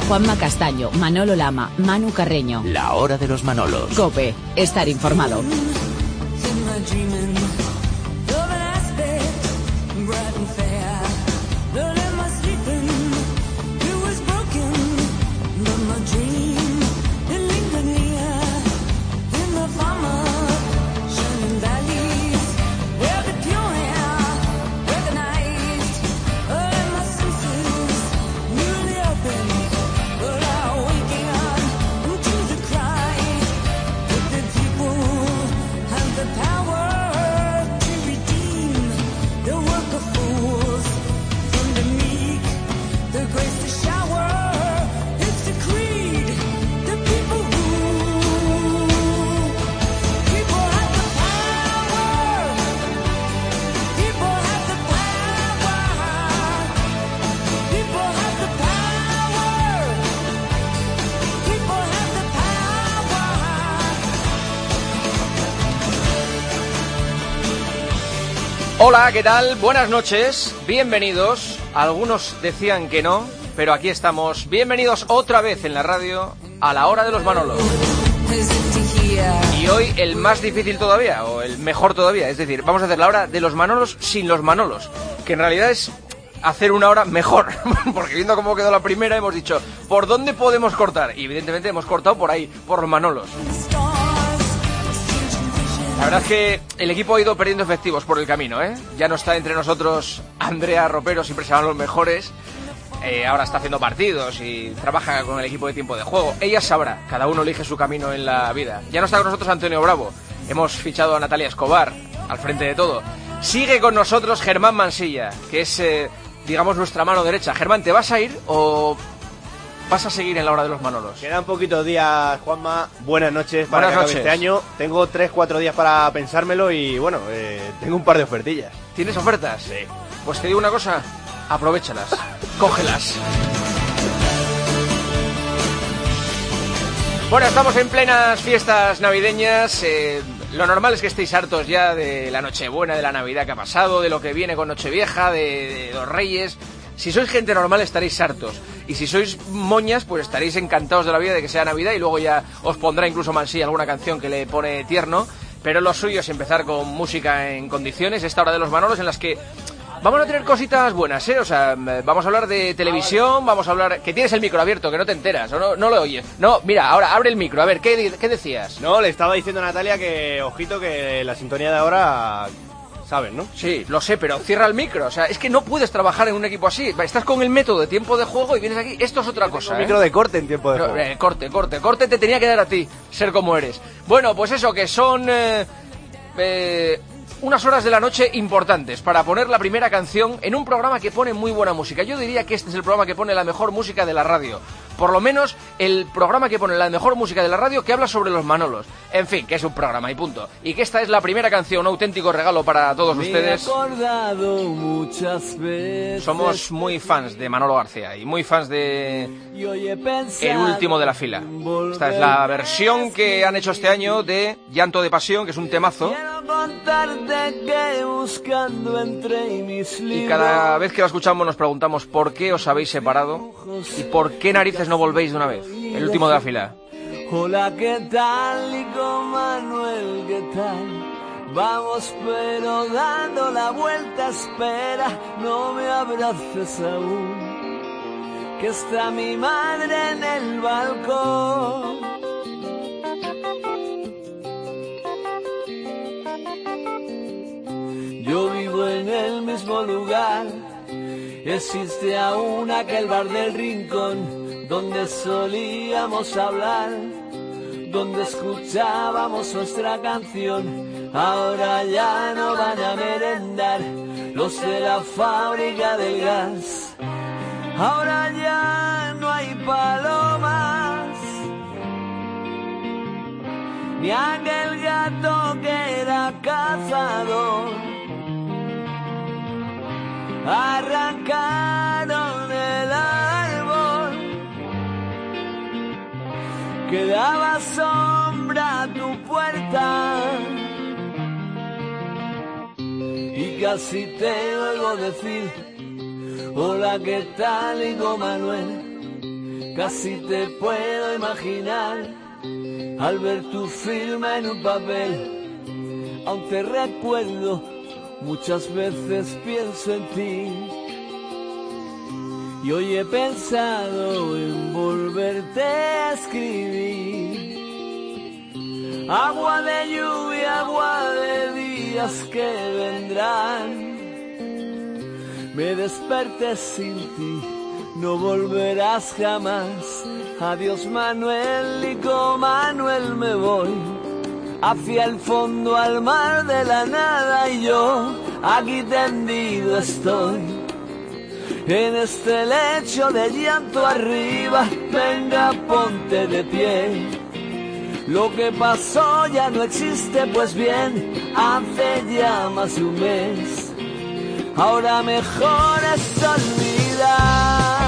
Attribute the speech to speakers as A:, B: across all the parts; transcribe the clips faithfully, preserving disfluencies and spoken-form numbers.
A: Juanma Castaño, Manolo Lama, Manu Carreño.
B: La hora de los Manolos.
A: COPE, estar informado.
C: Hola, ¿qué tal? Buenas noches, bienvenidos. Algunos decían que no, pero aquí estamos. Bienvenidos otra vez en la radio a la hora de los Manolos. Y hoy el más difícil todavía, o el mejor todavía. Es decir, vamos a hacer la hora de los Manolos sin los Manolos, que en realidad es hacer una hora mejor. Porque viendo cómo quedó la primera hemos dicho, ¿por dónde podemos cortar? Y evidentemente hemos cortado por ahí, por los Manolos. La verdad es que el equipo ha ido perdiendo efectivos por el camino, ¿eh? Ya no está entre nosotros Andrea Ropero, siempre se van los mejores. Eh, ahora está haciendo partidos y trabaja con el equipo de tiempo de juego. Ella sabrá, cada uno elige su camino en la vida. Ya no está con nosotros Antonio Bravo. Hemos fichado a Natalia Escobar al frente de todo. Sigue con nosotros Germán Mansilla, que es, eh, digamos, nuestra mano derecha. Germán, ¿te vas a ir o vas a seguir en la hora de los Manolos?
D: Quedan poquitos días, Juanma. Buenas noches para
C: Buenas
D: que acabe
C: noches.
D: este año. Tengo tres, cuatro días para pensármelo y, bueno, eh, tengo un par de ofertillas.
C: ¿Tienes ofertas?
D: Sí.
C: Pues te digo una cosa, aprovéchalas, cógelas. Bueno, estamos en plenas fiestas navideñas. Eh, lo normal es que estéis hartos ya de la Nochebuena, de la Navidad que ha pasado, de lo que viene con Nochevieja, de, de los Reyes. Si sois gente normal estaréis hartos. Y si sois moñas, pues estaréis encantados de la vida de que sea Navidad y luego ya os pondrá incluso Mansilla alguna canción que le pone tierno. Pero lo suyo es empezar con música en condiciones, esta hora de los Manolos en las que vamos a tener cositas buenas, ¿eh? O sea, vamos a hablar de televisión, vamos a hablar... Que tienes el micro abierto, que no te enteras, o no, no lo oyes. No, mira, ahora abre el micro, a ver, ¿qué, qué decías?
D: No, le estaba diciendo a Natalia que, ojito, que la sintonía de ahora... ¿Sabes, no?
C: Sí, lo sé, pero cierra el micro. O sea, es que no puedes trabajar en un equipo así. Estás con el método de tiempo de juego y vienes aquí. Esto es otra cosa,
D: Un
C: ¿eh?
D: micro de corte en tiempo de
C: No,
D: juego.
C: eh, corte, corte, corte te tenía que dar a ti, ser como eres. Bueno, pues eso, que son eh, eh, unas horas de la noche importantes para poner la primera canción en un programa que pone muy buena música. Yo diría que este es el programa que pone la mejor música de la radio. Por lo menos el programa que pone la mejor música de la radio, que habla sobre los Manolos. En fin, que es un programa y punto. Y que esta es la primera canción, un auténtico regalo para todos ustedes. Somos muy fans de Manolo García y muy fans de El último de la fila. Esta es la versión que han hecho este año de Llanto de Pasión, que es un temazo. Y cada vez que la escuchamos nos preguntamos por qué os habéis separado y por qué narices no volvéis de una vez. El último de la fila.
E: Hola, ¿qué tal? Nico Manuel, ¿qué tal? Vamos pero dando la vuelta, espera, no me abraces aún, que está mi madre en el balcón. Yo vivo en el mismo lugar, existe aún aquel bar del rincón donde solíamos hablar, donde escuchábamos nuestra canción. Ahora ya no van a merendar los de la fábrica del gas. Ahora ya no hay palomas, ni aquel gato que era cazador. Arrancaron el árbol que daba sombra a tu puerta, y casi te oigo decir: hola, ¿qué tal, hijo Manuel? casi te puedo imaginar al ver tu firma en un papel. Aún te recuerdo, muchas veces pienso en ti. Y hoy he pensado en volverte a escribir. Agua de lluvia, agua de días que vendrán. Me desperté sin ti, no volverás jamás. Adiós Manuel, y con Manuel me voy hacia el fondo, al mar de la nada. Y yo aquí tendido estoy en este lecho de llanto arriba. Venga, ponte de pie. Lo que pasó ya no existe, pues bien, hace ya más de un mes. Ahora mejor es olvidar.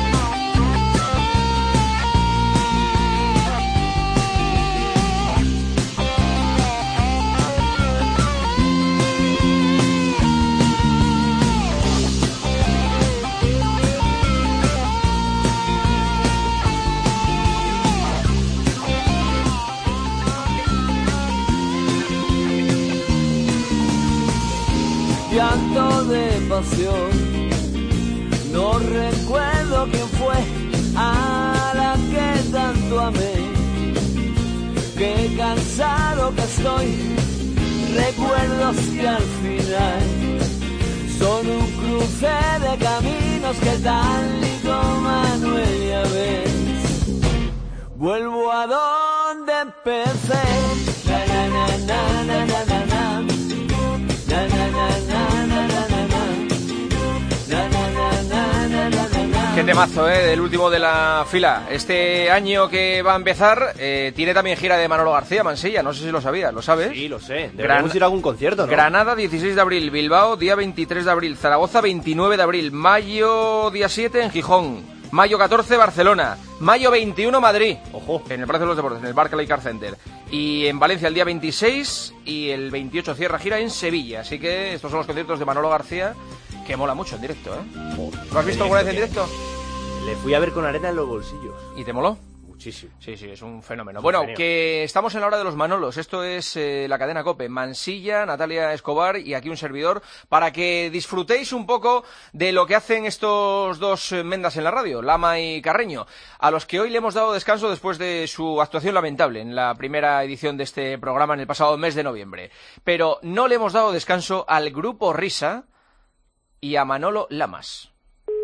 E: Llanto de pasión, no recuerdo quién fue a la que tanto amé. Qué cansado que estoy, recuerdos que al final son un cruce de caminos. Que tal y con Manuel, ya ves, vuelvo a donde empecé. Na, na, na, na, na, na, na, na. Na, na, na, na, na, na, na, na. Na, na, na, na, na, na, na, na.
C: Qué temazo, ¿eh? Del último de la fila. Este año que va a empezar eh, tiene también gira de Manolo García, Mansilla. No sé si lo sabías, ¿lo sabes?
D: Sí, lo sé.
C: Gran...
D: Deberíamos ir a algún concierto, ¿no?
C: Granada, dieciséis de abril. Bilbao, día veintitrés de abril. Zaragoza, veintinueve de abril. Mayo, día siete, en Gijón. Mayo catorce, Barcelona. Mayo veintiuno, Madrid.
D: Ojo.
C: En el Palacio de los Deportes, en el Barclay Car Center. Y en Valencia el día veintiséis y el veintiocho cierra gira en Sevilla. Así que estos son los conciertos de Manolo García, que mola mucho en directo, ¿eh? ¿Lo has visto alguna vez en directo?
D: Le fui a ver con arena en los bolsillos.
C: ¿Y te moló?
D: Muchísimo.
C: Sí, sí, es un fenómeno. Bueno, que estamos en la hora de los Manolos. Esto es eh, la cadena COPE. Mansilla, Natalia Escobar y aquí un servidor, para que disfrutéis un poco de lo que hacen estos dos eh, mendas en la radio, Lama y Carreño, a los que hoy le hemos dado descanso después de su actuación lamentable en la primera edición de este programa en el pasado mes de noviembre. Pero no le hemos dado descanso al Grupo Risa y a Manolo Lamas.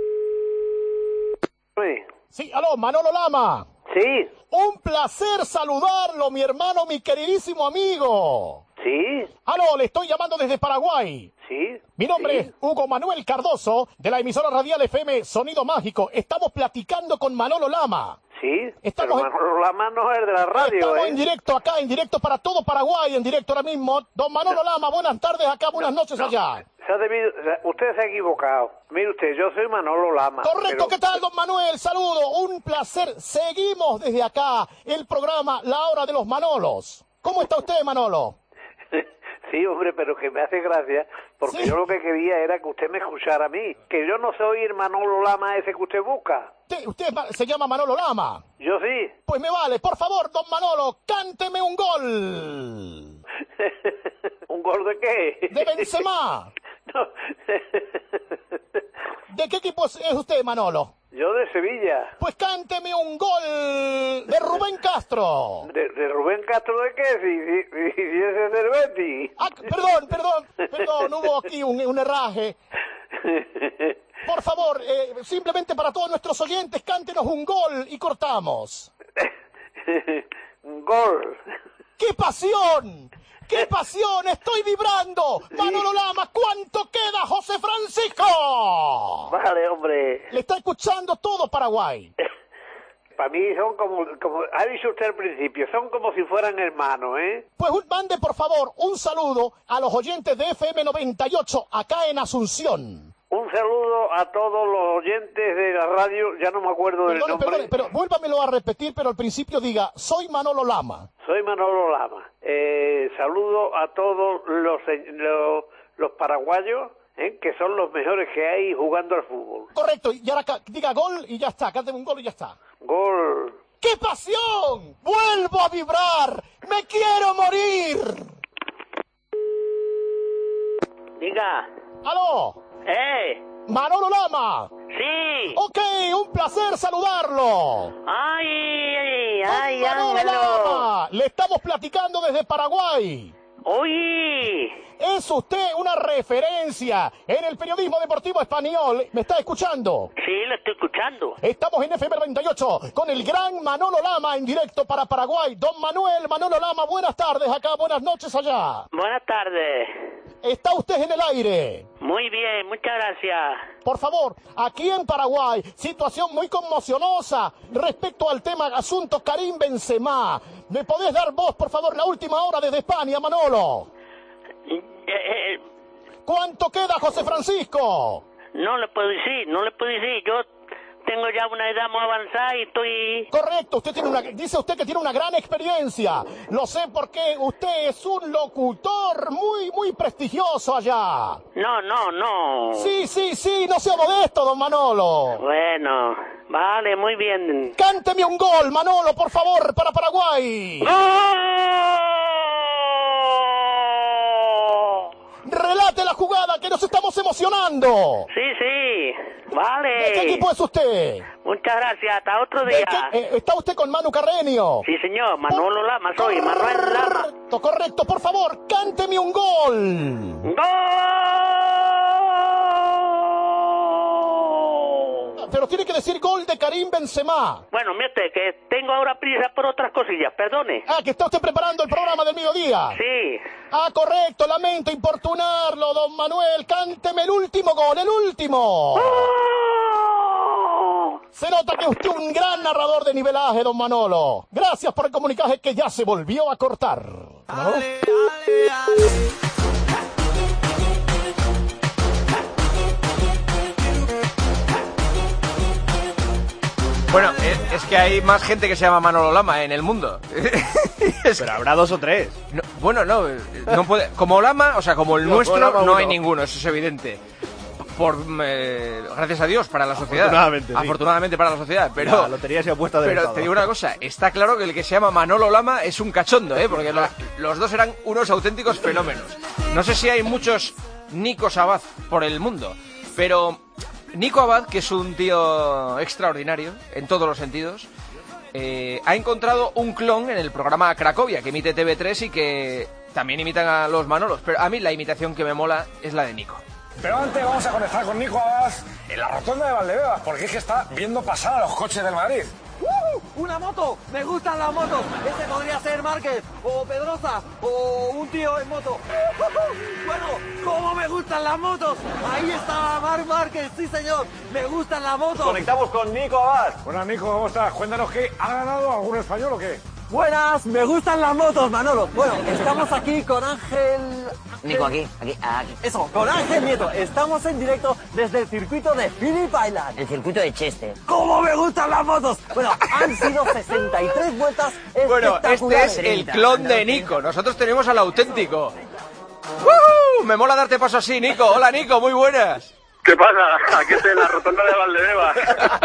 B: Sí, aló, Manolo Lama.
F: Sí.
B: Un placer saludarlo, mi hermano, mi queridísimo amigo.
F: Sí.
B: Aló, le estoy llamando desde Paraguay.
F: Sí.
B: Mi nombre
F: sí.
B: es Hugo Manuel Cardoso, de la emisora radial F M Sonido Mágico. Estamos platicando con Manolo Lama.
F: Sí,
B: Estamos
F: pero Manolo Lama no es de la radio,
B: Estamos
F: ¿eh?
B: en directo acá, en directo para todo Paraguay, en directo ahora mismo. Don Manolo Lama, buenas tardes acá, buenas noches
F: no,
B: allá.
F: Se ha debido, usted se ha equivocado. Mire usted, yo soy Manolo Lama.
B: Correcto,
F: pero...
B: ¿qué tal, don Manuel? Saludo, un placer. Seguimos desde acá el programa La Hora de los Manolos. ¿Cómo está usted, Manolo?
F: Sí, hombre, pero que me hace gracia, porque
B: ¿Sí?
F: yo lo que quería era que usted me escuchara a mí, que yo no soy el Manolo Lama ese que usted busca.
B: ¿Usted, usted se llama Manolo Lama?
F: Yo sí.
B: Pues me vale, por favor, don Manolo, cánteme un gol.
F: ¿Un gol de qué?
B: De Benzema.
F: No.
B: ¿De qué equipo es usted, Manolo?
F: Yo de Sevilla.
B: Pues cánteme un gol de Rubén Castro.
F: ¿De, de Rubén Castro de qué? Si, si, si, si ese es del Betis.
B: Ah, perdón, perdón, perdón, hubo aquí un, un erraje. Por favor, eh, simplemente para todos nuestros oyentes, cántenos un gol y cortamos.
F: Un gol.
B: ¡Qué pasión! ¡Qué pasión! ¡Estoy vibrando! Manolo Lama, ¿cuánto queda, José Francisco?
F: Vale, hombre.
B: Le está escuchando todo Paraguay.
F: Para mí son como, como, ha dicho usted al principio, son como si fueran hermanos, ¿eh?
B: Pues mande, por favor, un saludo a los oyentes de F M noventa y ocho acá en Asunción.
F: Un saludo a todos los oyentes de la radio, ya no me acuerdo del
B: Perdone,
F: nombre.
B: perdone, pero vuélvamelo a repetir, pero al principio diga, soy Manolo Lama.
F: Soy Manolo Lama. Eh, saludo a todos los, los, los paraguayos, ¿eh? Que son los mejores que hay jugando al fútbol.
B: Correcto, y ahora diga gol y ya está, cánteme un gol y ya está.
F: Gol.
B: ¡Qué pasión! ¡Vuelvo a vibrar! ¡Me quiero morir!
G: Diga.
B: ¡Aló!
G: ¡Eh!
B: ¡Manolo Lama!
G: ¡Sí!
B: Ok, un placer saludarlo.
G: ¡Ay, ay,
B: Don
G: ay,
B: Manolo
G: Ángelo!
B: Lama, le estamos platicando desde Paraguay.
G: ¡Uy!
B: Es usted una referencia en el periodismo deportivo español. ¿Me está escuchando?
G: Sí, lo estoy escuchando.
B: Estamos en F M noventa y ocho con el gran Manolo Lama en directo para Paraguay. Don Manuel Manolo Lama, buenas tardes acá, buenas noches allá.
G: Buenas tardes.
B: ¿Está usted en el aire?
G: Muy bien, muchas gracias.
B: Por favor, aquí en Paraguay, situación muy conmocionosa respecto al tema asunto Karim Benzema. ¿Me podés dar vos, por favor, la última hora desde España, Manolo?
G: Eh, eh,
B: ¿Cuánto queda, José Francisco?
G: no le puedo decir, no le puedo decir. Yo tengo ya una edad muy avanzada y estoy...
B: Correcto, usted tiene una, dice usted que tiene una gran experiencia. Lo sé porque usted es un locutor muy, muy prestigioso allá.
G: No, no, no.
B: Sí, sí, sí, no sea modesto, don Manolo.
G: Bueno, vale, muy bien.
B: Cánteme un gol, Manolo, por favor, para Paraguay. Relate la jugada, que nos estamos emocionando.
G: Sí, sí,
B: ¿De
G: vale.
B: qué equipo es usted?
G: Muchas gracias, hasta otro
B: ¿De
G: día.
B: qué- eh, ¿Está usted con Manu Carreño?
G: Sí, señor, Manolo Lama soy, Manuel Lama.
B: Correcto, correcto, por favor, cánteme un gol.
G: ¡Gol!
B: Pero tiene que decir gol de Karim Benzema.
G: Bueno, mire usted, que tengo ahora prisa por otras cosillas, perdone.
B: Ah, que está usted preparando el programa del mediodía.
G: Sí.
B: Ah, correcto, lamento importunarlo, don Manuel. Cánteme el último gol, el último.
G: ¡Oh!
B: Se nota que usted es un gran narrador de nivelaje, don Manolo. Gracias por el comunicaje que ya se volvió a cortar. ¿Manolo?
E: Ale, ale, ale.
C: Bueno, es, es que hay más gente que se llama Manolo Lama en el mundo. Es-
D: Pero habrá dos o tres.
C: no, bueno, no, no puede. Como Lama, o sea, como el
D: No,
C: nuestro,
D: Lama
C: no hay
D: uno.
C: ninguno, eso es evidente. Por, eh, gracias a Dios para la sociedad.
D: Afortunadamente, sí.
C: Afortunadamente para la sociedad, pero.
D: La lotería se ha puesto de
C: Pero
D: estado.
C: te digo una cosa, está claro que el que se llama Manolo Lama es un cachondo, ¿eh? Porque lo- los dos eran unos auténticos fenómenos. No sé si hay muchos Nicos Abad por el mundo, pero Nico Abad, que es un tío extraordinario en todos los sentidos, eh, ha encontrado un clon en el programa Cracovia, que emite T V tres y que también imitan a los Manolos. Pero a mí la imitación que me mola es la de Nico.
H: Pero antes vamos a conectar con Nico Abad en la rotonda de Valdebebas, porque es que está viendo pasar a los coches del Madrid.
E: ¡Uh! ¡Una moto! ¡Me gustan las motos! Este podría ser Márquez, o Pedrosa, o un tío en moto. ¡Uh! Bueno, ¿cómo me gustan las motos? Ahí está Marc Márquez, sí señor. Me gustan las motos.
D: Conectamos con Nico Abad.
H: Buenas, Nico, ¿cómo estás? Cuéntanos qué, ¿ha ganado algún español o qué?
E: Buenas, me gustan las motos, Manolo. Bueno, estamos aquí con Ángel...
I: Nico, aquí, aquí, aquí.
E: Eso, con Ángel Nieto. Estamos en directo desde el circuito de Phillip Island.
I: El circuito de Chester.
E: ¡Cómo me gustan las motos! Bueno, han sido sesenta y tres vueltas
C: Bueno, este
E: espectaculares.
C: es el clon de Nico. Nosotros tenemos al auténtico. ¡Woohoo! Me mola darte paso así, Nico. Hola, Nico, muy buenas.
F: ¿Qué pasa? Aquí estoy en la rotonda de Valdebebas.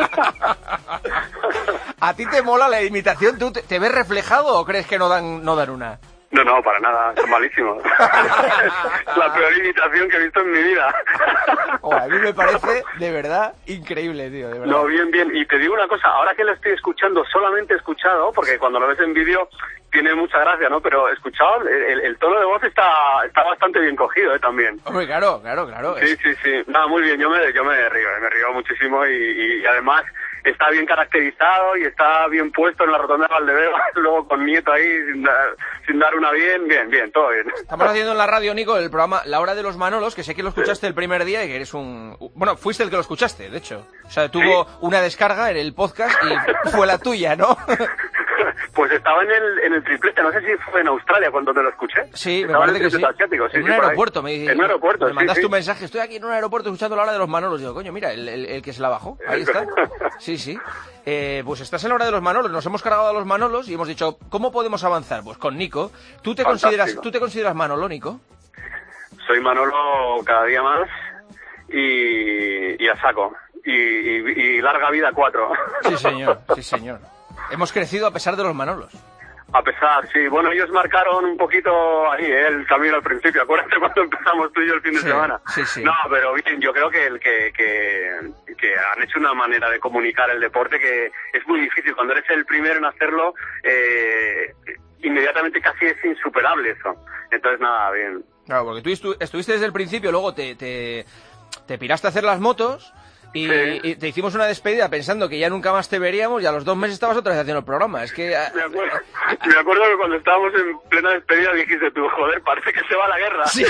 C: ¿A ti te mola la imitación? ¿Tú te, te ves reflejado o crees que no dan, no dan una?
F: No, no, para nada, son malísimos. La peor imitación que he visto en mi vida.
C: Oh, a mí me parece, de verdad, increíble, tío, de verdad.
F: No, bien, bien. Y te digo una cosa, ahora que lo estoy escuchando, solamente escuchado, porque cuando lo ves en vídeo tiene mucha gracia, ¿no? Pero escuchado, el, el tono de voz está está bastante bien cogido, ¿eh? También.
C: Hombre, claro, claro, claro.
F: Sí,
C: es-
F: sí, sí. Nada, muy bien, yo me, yo me río, me río muchísimo y, y además está bien caracterizado y está bien puesto en la rotonda de Valdebebas, luego con Nieto ahí sin dar, sin dar una bien, bien, bien, todo bien.
C: Estamos haciendo en la radio, Nico, el programa La Hora de los Manolos, que sé que lo escuchaste el primer día y que eres un... Bueno, fuiste el que lo escuchaste, de hecho. O sea, tuvo una descarga en el podcast y fue la tuya, ¿no?
F: Pues estaba en el, en el triplete, no sé si fue en Australia cuando te lo escuché.
C: Sí, me
F: Estaba en
C: parece
F: el
C: que sí.
F: triplete asiático, sí,
C: en
F: sí,
C: un
F: por ahí.
C: aeropuerto, me,
F: En un aeropuerto,
C: me
F: sí,
C: mandaste
F: sí.
C: un mensaje, estoy aquí en un aeropuerto escuchando La Hora de los Manolos. Digo, coño, mira, el, el- el que se la bajó, ahí está. Sí, sí. Eh, pues estás en La Hora de los Manolos, nos hemos cargado a los Manolos y hemos dicho, ¿cómo podemos avanzar? Pues con Nico. ¿Tú te,
F: Fantástico.
C: consideras, ¿tú te consideras Manolo, Nico?
F: Soy Manolo cada día más y, y a saco. y, y, y larga vida cuatro.
C: Sí, señor, sí, señor. Hemos crecido a pesar de los Manolos.
F: A pesar, sí. Bueno, ellos marcaron un poquito ahí, ¿eh? El camino al principio. Acuérdate cuando empezamos tú y yo el fin de
C: sí,
F: semana.
C: Sí, sí.
F: No, pero bien, yo creo que, el que, que, que han hecho una manera de comunicar el deporte que es muy difícil. Cuando eres el primero en hacerlo, eh, inmediatamente casi es insuperable eso. Entonces, nada, bien.
C: Claro, porque tú estu estuviste desde el principio, luego te, te, te piraste a hacer las motos... Y, sí. y te hicimos una despedida pensando que ya nunca más te veríamos y a los dos meses estabas otra vez haciendo el programa. Es que...
F: Me acuerdo, me acuerdo que cuando estábamos en plena despedida dijiste tú, joder, parece que se va la guerra.
C: Sí.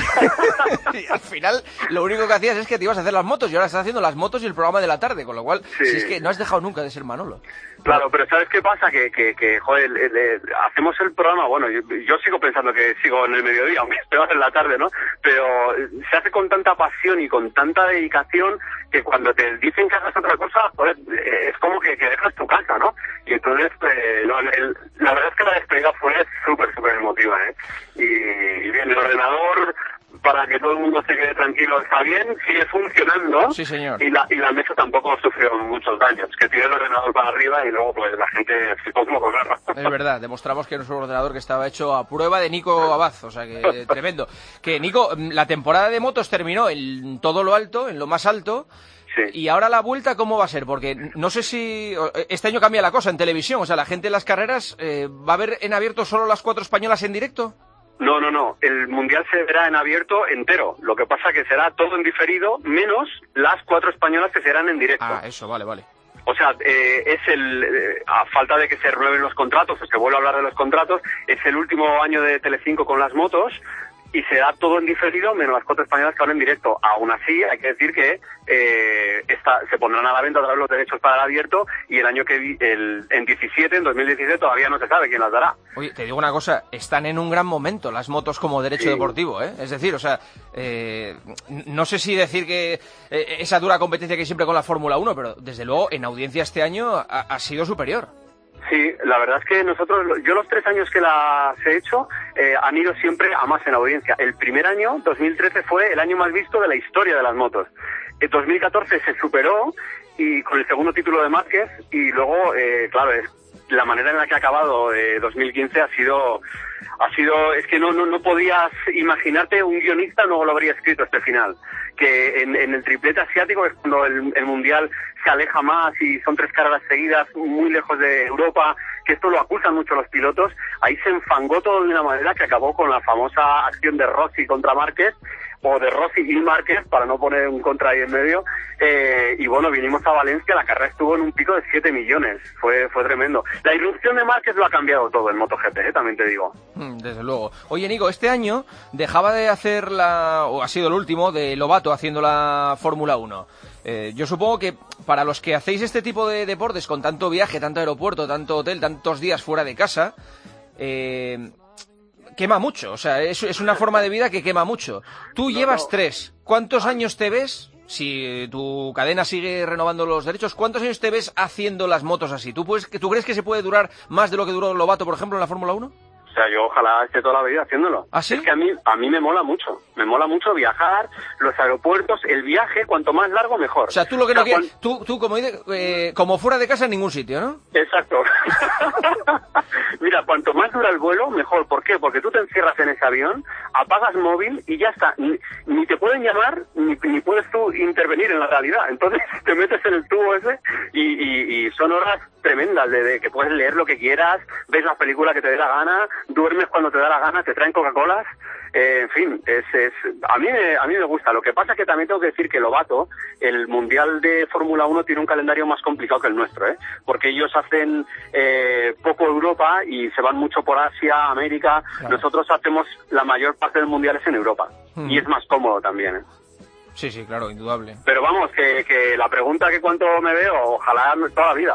C: Y al final lo único que hacías es que te ibas a hacer las motos y ahora estás haciendo las motos y el programa de la tarde, con lo cual sí. Si es que no has dejado nunca de ser Manolo.
F: Claro, pero ¿sabes qué pasa? Que, que, que joder, le, le, hacemos el programa, bueno, yo, yo sigo pensando que sigo en el mediodía, aunque esté en la tarde, ¿no? Pero se hace con tanta pasión y con tanta dedicación que cuando te dicen que hagas otra cosa, joder, es como que, que dejas tu casa, ¿no? Y entonces, eh, no, el, la verdad es que la despedida fue súper, súper emotiva, ¿eh? Y, y bien, el ordenador... para que todo el mundo se quede tranquilo, está bien, sigue funcionando.
C: Sí, señor.
F: Y la, y la mesa tampoco sufrió muchos daños. Que tiré el ordenador para arriba y luego pues la gente se como con garra.
C: Es verdad, demostramos que no es un ordenador que estaba hecho a prueba de Nico Abad, o sea que tremendo. Que Nico, la temporada de motos terminó en todo lo alto, en lo más alto. Sí. Y ahora la vuelta, ¿cómo va a ser? Porque no sé si... Este año cambia la cosa en televisión, o sea, la gente en las carreras, eh, ¿va a ver en abierto solo las cuatro españolas en directo?
F: No, no, no. El Mundial se verá en abierto entero. Lo que pasa que será todo en diferido, menos las cuatro españolas que serán en directo.
C: Ah, eso, vale, vale.
F: O sea, eh, es el... Eh, a falta de que se renueven los contratos, o se vuelva a hablar de los contratos, es el último año de Telecinco con las motos, y será todo en diferido, menos las cuatro españolas que van en directo. Aún así, hay que decir que eh, esta, se pondrán a la venta otra vez los derechos para el abierto, y el año que vi, el, en diecisiete, en dos mil diecisiete, todavía no se sabe quién las dará.
C: Oye, te digo una cosa, están en un gran momento las motos como derecho sí. deportivo, ¿eh? Es decir, o sea, eh, no sé si decir que eh, esa dura competencia que hay siempre con la Fórmula uno, pero desde luego en audiencia este año ha, ha sido superior.
F: Sí, la verdad es que nosotros, yo los tres años que las he hecho, eh, han ido siempre a más en audiencia. El primer año, dos mil trece, fue el año más visto de la historia de las motos. En dos mil catorce se superó y con el segundo título de Márquez, y luego, eh, claro, es, la manera en la que ha acabado eh, dos mil quince ha sido... Ha sido, es que no, no, no podías imaginarte, un guionista no lo habría escrito este final. Que en, en el triplete asiático es cuando el, el mundial se aleja más y son tres carreras seguidas muy lejos de Europa, que esto lo acusan mucho los pilotos. Ahí se enfangó todo de una manera que acabó con la famosa acción de Rossi contra Márquez, o de Rossi y Márquez, para no poner un contra ahí en medio, eh, y bueno, vinimos a Valencia, la carrera estuvo en un pico de siete millones, fue fue tremendo. La irrupción de Márquez lo ha cambiado todo en MotoGP, ¿eh? También te digo.
C: Desde luego. Oye, Nico, este año dejaba de hacer la, o ha sido el último, de Lobato haciendo la Fórmula uno. Eh, yo supongo que para los que hacéis este tipo de deportes con tanto viaje, tanto aeropuerto, tanto hotel, tantos días fuera de casa, eh... quema mucho, o sea, es, es una forma de vida que quema mucho. Tú no, llevas no. tres. ¿Cuántos años te ves, si tu cadena sigue renovando los derechos, cuántos años te ves haciendo las motos así? ¿Tú, puedes, ¿tú crees que se puede durar más de lo que duró Lobato, por ejemplo, en la Fórmula uno?
F: O sea, yo ojalá esté toda la vida haciéndolo.
C: ¿Ah, sí?
F: Es que a mí, a mí me mola mucho. Me mola mucho viajar, los aeropuertos, el viaje, cuanto más largo, mejor.
C: O sea, tú lo que o sea, no quieres... Cuando... Tú, tú como, eh, como fuera de casa en ningún sitio, ¿no?
F: Exacto. Mira, cuanto más dura el vuelo, mejor. ¿Por qué? Porque tú te encierras en ese avión, apagas móvil y ya está. Ni, ni te pueden llamar, ni, ni puedes tú intervenir en la realidad. Entonces te metes en el tubo ese y, y, y son horas tremendas de, de que puedes leer lo que quieras, ves la película que te dé la gana, duermes cuando te da la gana, te traen Coca-Colas, eh, en fin, es, es a mí me, a mí me gusta. Lo que pasa es que también tengo que decir que Lobato, el Mundial de Fórmula uno tiene un calendario más complicado que el nuestro, ¿eh? Porque ellos hacen eh, poco Europa y se van mucho por Asia, América. Claro. Nosotros hacemos la mayor parte del Mundial es en Europa, hmm. y es más cómodo también, ¿eh?
C: Sí, sí, claro, indudable.
F: Pero vamos, que, que la pregunta que cuánto me veo, ojalá toda la vida.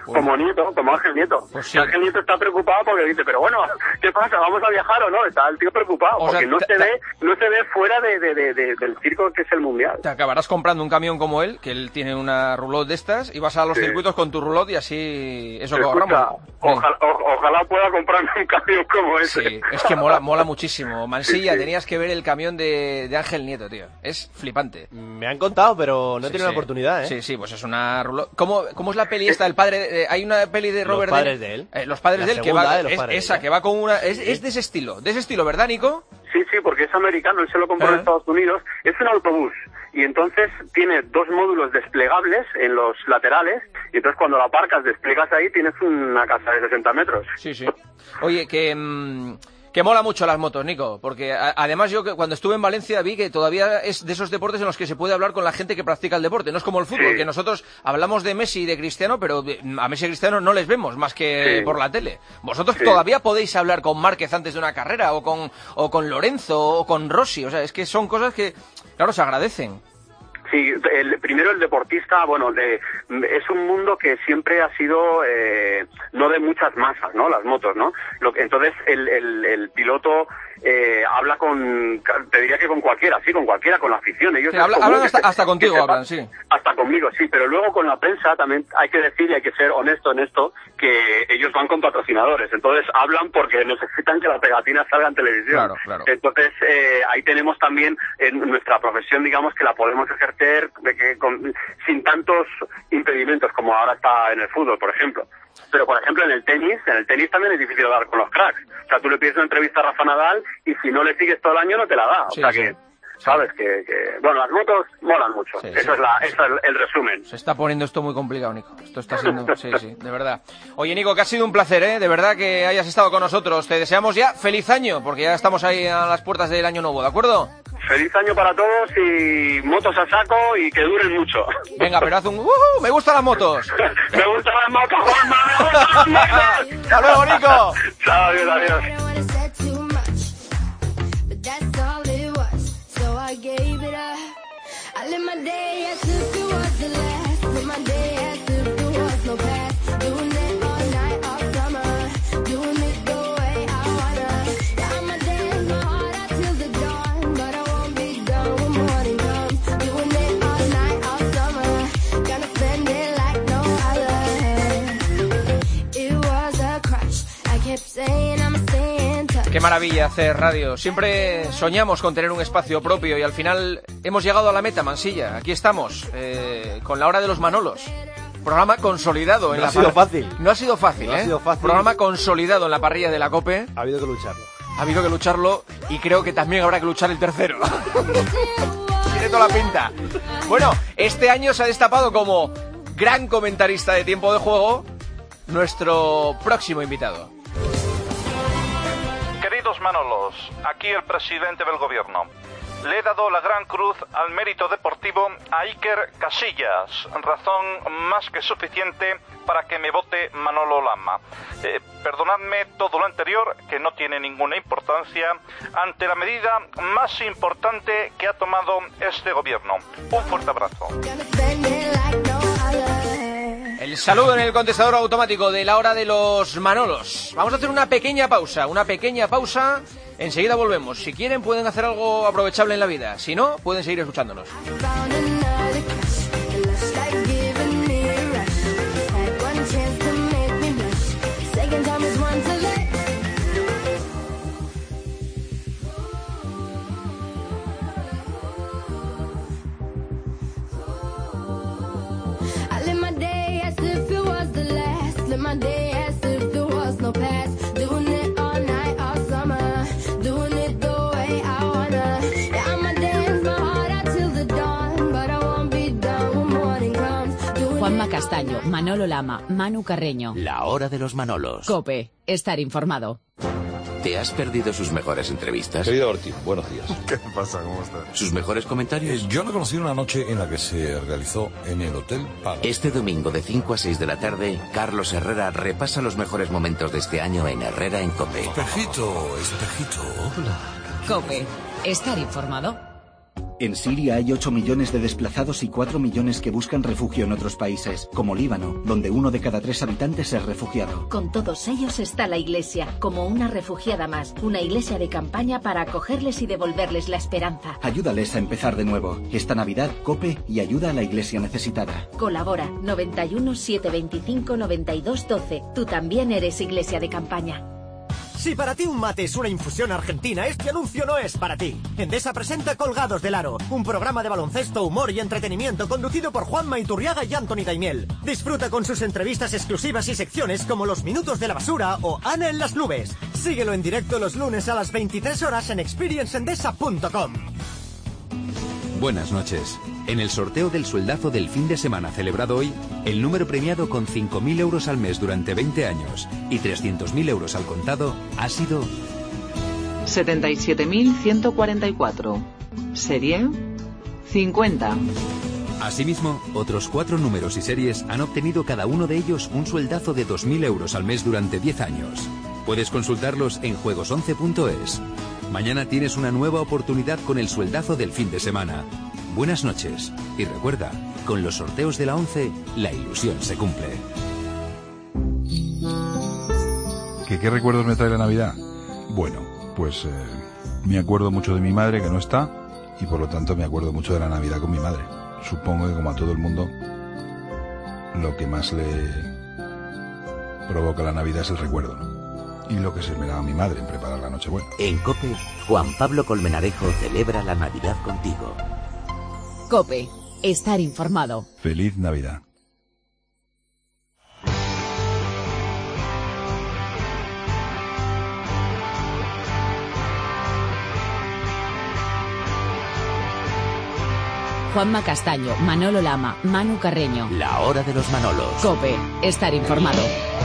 F: como Nieto, como Ángel Nieto.
C: Pues sí.
F: Ángel Nieto está preocupado porque dice, pero bueno, ¿qué pasa? ¿Vamos a viajar o no? Está el tío preocupado,
C: O
F: porque
C: sea,
F: no
C: te-
F: se
C: te-
F: ve no se ve fuera de, de, de, de- del circo que es el Mundial.
C: Te acabarás comprando un camión como él, que él tiene una roulotte de estas, y vas a los
F: Sí.
C: circuitos con tu roulotte y así eso que
F: Escucha,
C: ahorramos.
F: ojalá, o- ojalá pueda comprarme un camión como ese.
C: Sí, es que mola, mola muchísimo. Mansilla, tenías que ver el camión de, de Ángel Nieto, tío. Es flipante.
D: Me han contado, pero no he
C: Sí,
D: tenido
C: sí.
D: la oportunidad, ¿eh?
C: Sí, sí, pues es una roulotte. ¿Cómo, ¿Cómo es la peli esta? El padre, eh, hay una peli de
D: Los
C: Robert
D: padres de él.
C: Eh, los padres
D: La
C: de él, que
D: segunda
C: va,
D: de Los
C: es-
D: padres de
C: esa,
D: él.
C: que va con una, es, es de ese estilo, de ese estilo, ¿verdad, Nico?
F: Sí, sí, porque es americano, él se lo compró
C: Ah.
F: en Estados Unidos. Es un autobús y entonces tiene dos módulos desplegables en los laterales y entonces cuando lo aparcas, despliegas ahí, tienes una casa de sesenta metros.
C: Sí, sí. Oye, que, mm, que mola mucho las motos, Nico, porque a- además yo que cuando estuve en Valencia vi que todavía es de esos deportes en los que se puede hablar con la gente que practica el deporte. No es como el fútbol,
F: Sí.
C: que nosotros hablamos de Messi y de Cristiano, pero de- a Messi y Cristiano no les vemos más que
F: Sí.
C: por la tele. Vosotros
F: Sí.
C: todavía podéis hablar con Márquez antes de una carrera, o con, o con Lorenzo, o con Rossi. O sea, es que son cosas que, claro, se agradecen.
F: Sí, el, primero el deportista, bueno, de, es un mundo que siempre ha sido eh, no de muchas masas, ¿no? Las motos, ¿no? Lo que, entonces el, el, el piloto eh, habla con, te diría que con cualquiera, sí, con cualquiera, con la afición. Ellos
C: Sí,
F: es
C: habla-
F: común
C: hablan
F: que
C: hasta-
F: se-
C: hasta contigo,
F: que sepa-
C: hablan, sí.
F: Hasta conmigo, sí, pero luego con la prensa también hay que decir y hay que ser honesto en esto, que ellos van con patrocinadores, entonces hablan porque necesitan que la pegatina salga en televisión.
C: Claro, claro.
F: Entonces eh, ahí tenemos también en nuestra profesión, digamos, que la podemos ejercer de que con- sin tantos impedimentos como ahora está en el fútbol, por ejemplo. Pero, por ejemplo, en el tenis, en el tenis también es difícil hablar con los cracks. O sea, tú le pides una entrevista a Rafa Nadal y si no le sigues todo el año no te la da. O
C: Sí,
F: sea
C: sí.
F: que, sabes, que, que... Bueno, las motos molan mucho.
C: Sí,
F: eso
C: sí.
F: es la, eso es el resumen.
C: Se está poniendo esto muy complicado, Nico. Esto está siendo... Sí, sí, de verdad. Oye, Nico, que ha sido un placer, ¿eh? De verdad que hayas estado con nosotros. Te deseamos ya feliz año, porque ya estamos ahí a las puertas del año nuevo, ¿de acuerdo?
F: Feliz año para todos y motos a saco y que duren mucho.
C: Venga, pero haz un... ¡Uh! ¡Me gustan las motos!
F: ¡Me gustan las motos, Juanma! ¡Me gustan las motos!
C: ¡Hasta luego, Nico!
F: Chao, adiós, adiós.
C: Qué maravilla hacer radio. Siempre soñamos con tener un espacio propio y al final hemos llegado a la meta, Mansilla. Aquí estamos, eh, con la hora de los Manolos. Programa consolidado en
D: No
C: la
D: ha sido
C: par-
D: fácil.
C: No ha sido fácil,
D: No ha
C: ¿eh?
D: sido fácil.
C: Programa consolidado en la parrilla de la COPE.
D: Ha habido que lucharlo.
C: Ha habido que lucharlo y creo que también habrá que luchar el tercero. Tiene toda la pinta. Bueno, este año se ha destapado como gran comentarista de Tiempo de Juego nuestro próximo invitado.
J: Queridos Manolos, aquí el presidente del gobierno. Le he dado la gran cruz al mérito deportivo a Iker Casillas, razón más que suficiente para que me vote Manolo Lama. Eh, perdonadme todo lo anterior, que no tiene ninguna importancia, ante la medida más importante que ha tomado este gobierno. Un fuerte abrazo.
C: El saludo en el contestador automático de la hora de los Manolos. Vamos a hacer una pequeña pausa, una pequeña pausa. Enseguida volvemos. Si quieren pueden hacer algo aprovechable en la vida. Si no, pueden seguir escuchándonos.
A: Juanma Castaño, Manolo Lama, Manu Carreño.
K: La hora de los Manolos.
A: COPE, estar informado.
K: ¿Te has perdido sus mejores entrevistas?
L: Querido Ortiz, buenos días.
M: ¿Qué pasa? ¿Cómo estás?
K: ¿Sus mejores comentarios?
L: Yo la conocí una noche en la que se realizó en el Hotel Paga.
K: Este domingo de cinco a seis de la tarde, Carlos Herrera repasa los mejores momentos de este año en Herrera en COPE.
L: Espejito, espejito. Hola.
A: COPE, estar informado.
M: En Siria hay ocho millones de desplazados y cuatro millones que buscan refugio en otros países, como Líbano, donde uno de cada tres habitantes es refugiado.
N: Con todos ellos está la Iglesia, como una refugiada más, una iglesia de campaña para acogerles y devolverles la esperanza.
M: Ayúdales a empezar de nuevo. Esta Navidad, COPE y ayuda a la Iglesia necesitada.
N: Colabora noventa y uno, setecientos veinticinco, noventa y dos, doce. Tú también eres Iglesia de campaña.
O: Si para ti un mate es una infusión argentina, este anuncio no es para ti. Endesa presenta Colgados del Aro, un programa de baloncesto, humor y entretenimiento conducido por Juanma Iturriaga y Anthony Daimiel. Disfruta con sus entrevistas exclusivas y secciones como Los Minutos de la Basura o Ana en las Nubes. Síguelo en directo los lunes a las veintitrés horas en experience endesa punto com.
P: Buenas noches. En el sorteo del sueldazo del fin de semana celebrado hoy, el número premiado con cinco mil euros al mes durante veinte años y trescientos mil euros al contado ha sido
Q: setenta y siete mil ciento cuarenta y cuatro. Serie cincuenta.
P: Asimismo, otros cuatro números y series han obtenido cada uno de ellos un sueldazo de dos mil euros al mes durante diez años. Puedes consultarlos en juegos once punto es. Mañana tienes una nueva oportunidad con el sueldazo del fin de semana. Buenas noches. Y recuerda, con los sorteos de la once, la ilusión se cumple.
L: ¿Qué, qué recuerdos me trae la Navidad? Bueno, pues eh, me acuerdo mucho de mi madre, que no está, y por lo tanto me acuerdo mucho de la Navidad con mi madre. Supongo que, como a todo el mundo, lo que más le provoca la Navidad es el recuerdo, ¿no? Y lo que se esmeraba mi madre en preparar la Nochebuena.
K: En COPE, Juan Pablo Colmenarejo celebra la Navidad contigo.
A: COPE. Estar informado.
L: Feliz Navidad.
A: Juanma Castaño, Manolo Lama, Manu Carreño.
K: La hora de los Manolos.
A: COPE. Estar informado.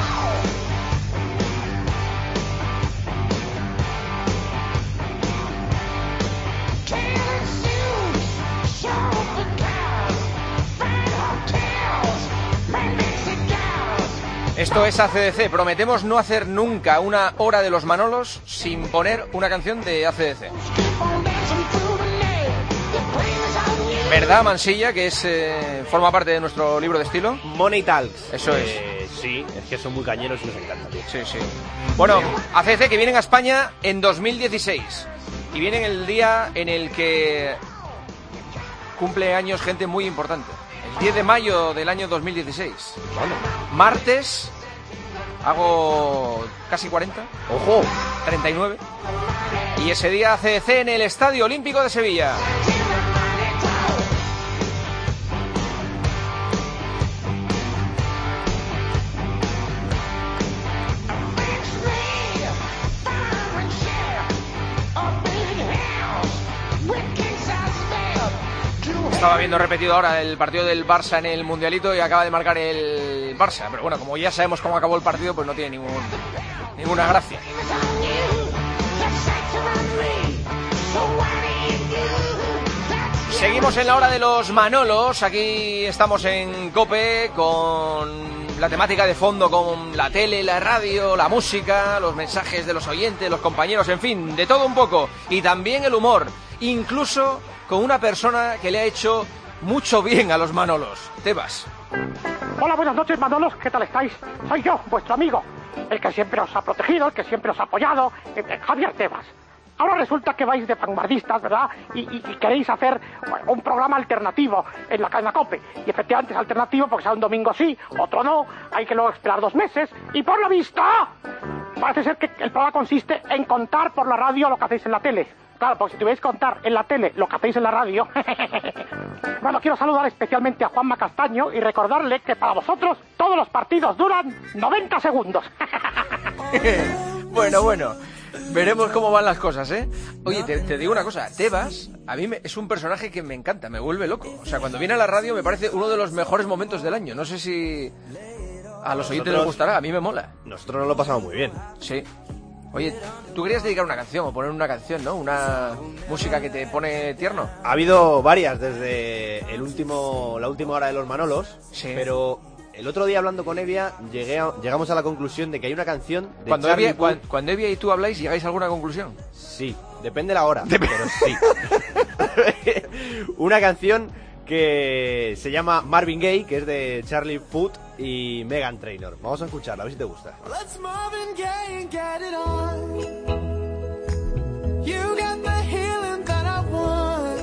C: Esto es A C D C. Prometemos no hacer nunca una hora de los Manolos sin poner una canción de A C D C. ¿Verdad, Mansilla, que es eh, forma parte de nuestro libro de estilo?
D: Money Talks.
C: Eso
D: eh,
C: es.
D: Sí, es que son muy cañeros y nos encanta, tío.
C: Sí, sí. Bueno, A C D C que vienen a España en dos mil dieciséis. Y vienen el día en el que cumple años gente muy importante. El diez de mayo del año dos mil dieciséis.
D: Bueno.
C: Martes, hago casi cuarenta.
D: ¡Ojo!
C: treinta y nueve. Y ese día A C D C en el Estadio Olímpico de Sevilla. Estaba viendo repetido ahora el partido del Barça en el Mundialito y acaba de marcar el Barça. Pero bueno, como ya sabemos cómo acabó el partido, pues no tiene ningún, ninguna gracia. Seguimos en la hora de los Manolos. Aquí estamos en COPE con la temática de fondo, con la tele, la radio, la música, los mensajes de los oyentes, los compañeros, en fin, de todo un poco. Y también el humor, incluso con una persona que le ha hecho mucho bien a los Manolos. Tebas.
B: Hola, buenas noches, Manolos, ¿qué tal estáis? Soy yo, vuestro amigo, el que siempre os ha protegido, el que siempre os ha apoyado, eh, eh, Javier Tebas. Ahora resulta que vais de vanguardistas, ¿verdad? Y, y, y queréis hacer bueno, un programa alternativo en la cadena COPE. Y efectivamente es alternativo porque sea un domingo sí, otro no, hay que luego esperar dos meses. Y por lo visto, parece ser que el programa consiste en contar por la radio lo que hacéis en la tele. Claro, porque si tuvierais que contar en la tele lo que hacéis en la radio... Bueno, quiero saludar especialmente a Juanma Castaño y recordarle que para vosotros todos los partidos duran noventa segundos.
C: Bueno, bueno, veremos cómo van las cosas, ¿eh? Oye, te, te digo una cosa, Tebas, a mí me, es un personaje que me encanta, me vuelve loco. O sea, cuando viene a la radio me parece uno de los mejores momentos del año. No sé si a los oyentes les gustará, a mí me mola.
D: Nosotros nos lo pasamos muy bien.
C: Sí. Oye, tú querías dedicar una canción o poner una canción, ¿no? Una música que te pone tierno.
D: Ha habido varias desde el último, la última hora de los Manolos,
C: sí.
D: Pero el otro día hablando con Evia llegué a, llegamos a la conclusión de que hay una canción de
C: cuando
D: Charlie
C: Evia,
D: Puth.
C: Cuando, cuando Evia y tú habláis, ¿llegáis a alguna conclusión?
D: Sí, Depende la hora, pero sí. Una canción que se llama Marvin Gaye, que es de Charlie Puth y Meghan Trainor. Vamos a escucharla, a ver si te gusta.
E: Let's Marvin Gaye and get it on. You got the healing that I want.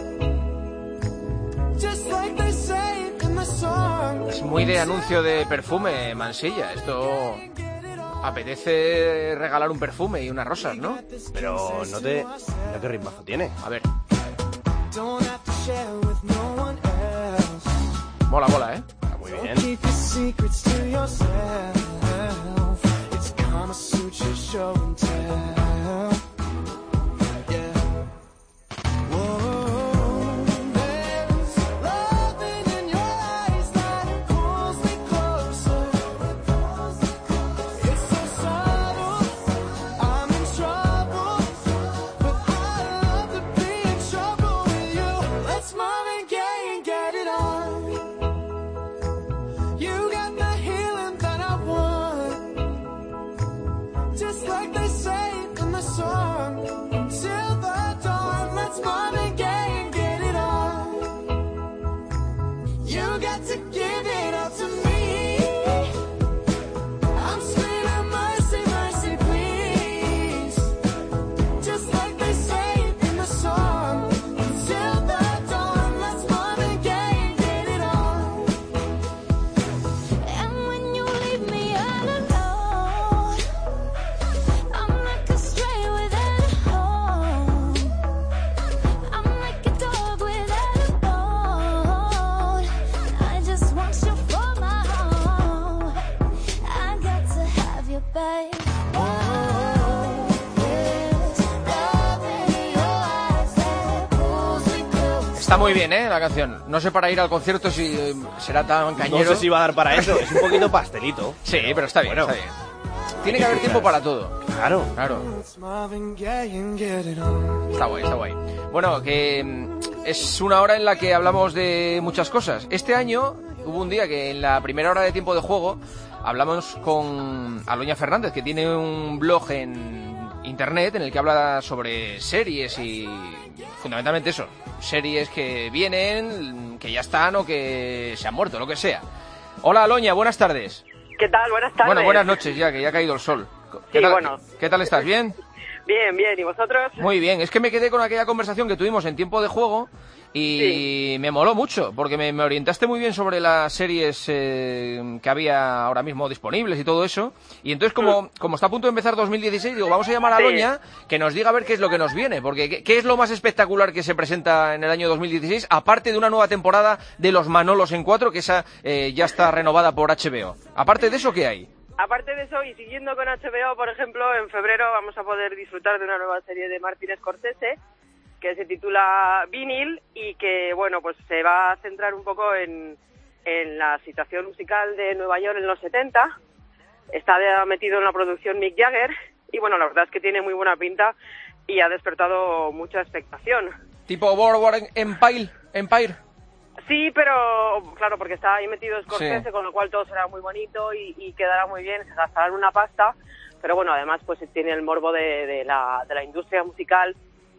E: Just like they say in the song.
C: Es muy de anuncio de perfume, Mansilla. Esto apetece regalar un perfume y unas rosas, ¿no?
D: Pero no te... Mira qué ritmazo tiene.
C: A ver. Mola, mola, ¿eh?
D: Está muy bien.
C: Está muy bien, ¿eh? La canción. No sé para ir al concierto si eh, será tan cañero.
D: No sé si va a dar para eso. Es un poquito pastelito.
C: Sí, pero, pero está bien, bueno, está bien. Tiene que haber tiempo para todo.
D: Claro.
C: Claro. Está guay, está guay. Bueno, que es una hora en la que hablamos de muchas cosas. Este año hubo un día que en la primera hora de tiempo de juego hablamos con Aloña Fernández, que tiene un blog en internet en el que habla sobre series y fundamentalmente eso, series que vienen, que ya están o que se han muerto, lo que sea. Hola Aloña, buenas tardes.
R: ¿Qué tal? Buenas tardes.
C: Bueno, buenas noches ya, que ya ha caído el sol. ¿Qué
R: sí,
C: tal,
R: bueno.
C: ¿Qué tal estás? ¿Bien?
R: Bien, bien. ¿Y vosotros?
C: Muy bien. Es que me quedé con aquella conversación que tuvimos en tiempo de juego y sí. me moló mucho, porque me, me orientaste muy bien sobre las series eh, que había ahora mismo disponibles y todo eso. Y entonces, como, como está a punto de empezar dos mil dieciséis, digo, vamos a llamar a Aloña, sí. que nos diga a ver qué es lo que nos viene, porque ¿qué, qué es lo más espectacular que se presenta en el año dos mil dieciséis, aparte de una nueva temporada de Los Manolos en cuatro, que esa eh, ya está renovada por H B O? Aparte de eso, ¿qué hay?
R: Aparte de eso, y siguiendo con H B O, por ejemplo, en febrero vamos a poder disfrutar de una nueva serie de Martin Scorsese, que se titula Vinyl, y que, bueno, pues se va a centrar un poco en, en la situación musical de Nueva York en los setenta. Está metido en la producción Mick Jagger, y bueno, la verdad es que tiene muy buena pinta y ha despertado mucha expectación.
C: ¿Tipo Boardwalk Empire? Empire?
R: Sí, pero claro, porque está ahí metido Scorsese,
C: Sí.
R: con lo cual todo será muy bonito y, y quedará muy bien, se gastarán una pasta, pero bueno, además pues tiene el morbo de, de, la, de la industria musical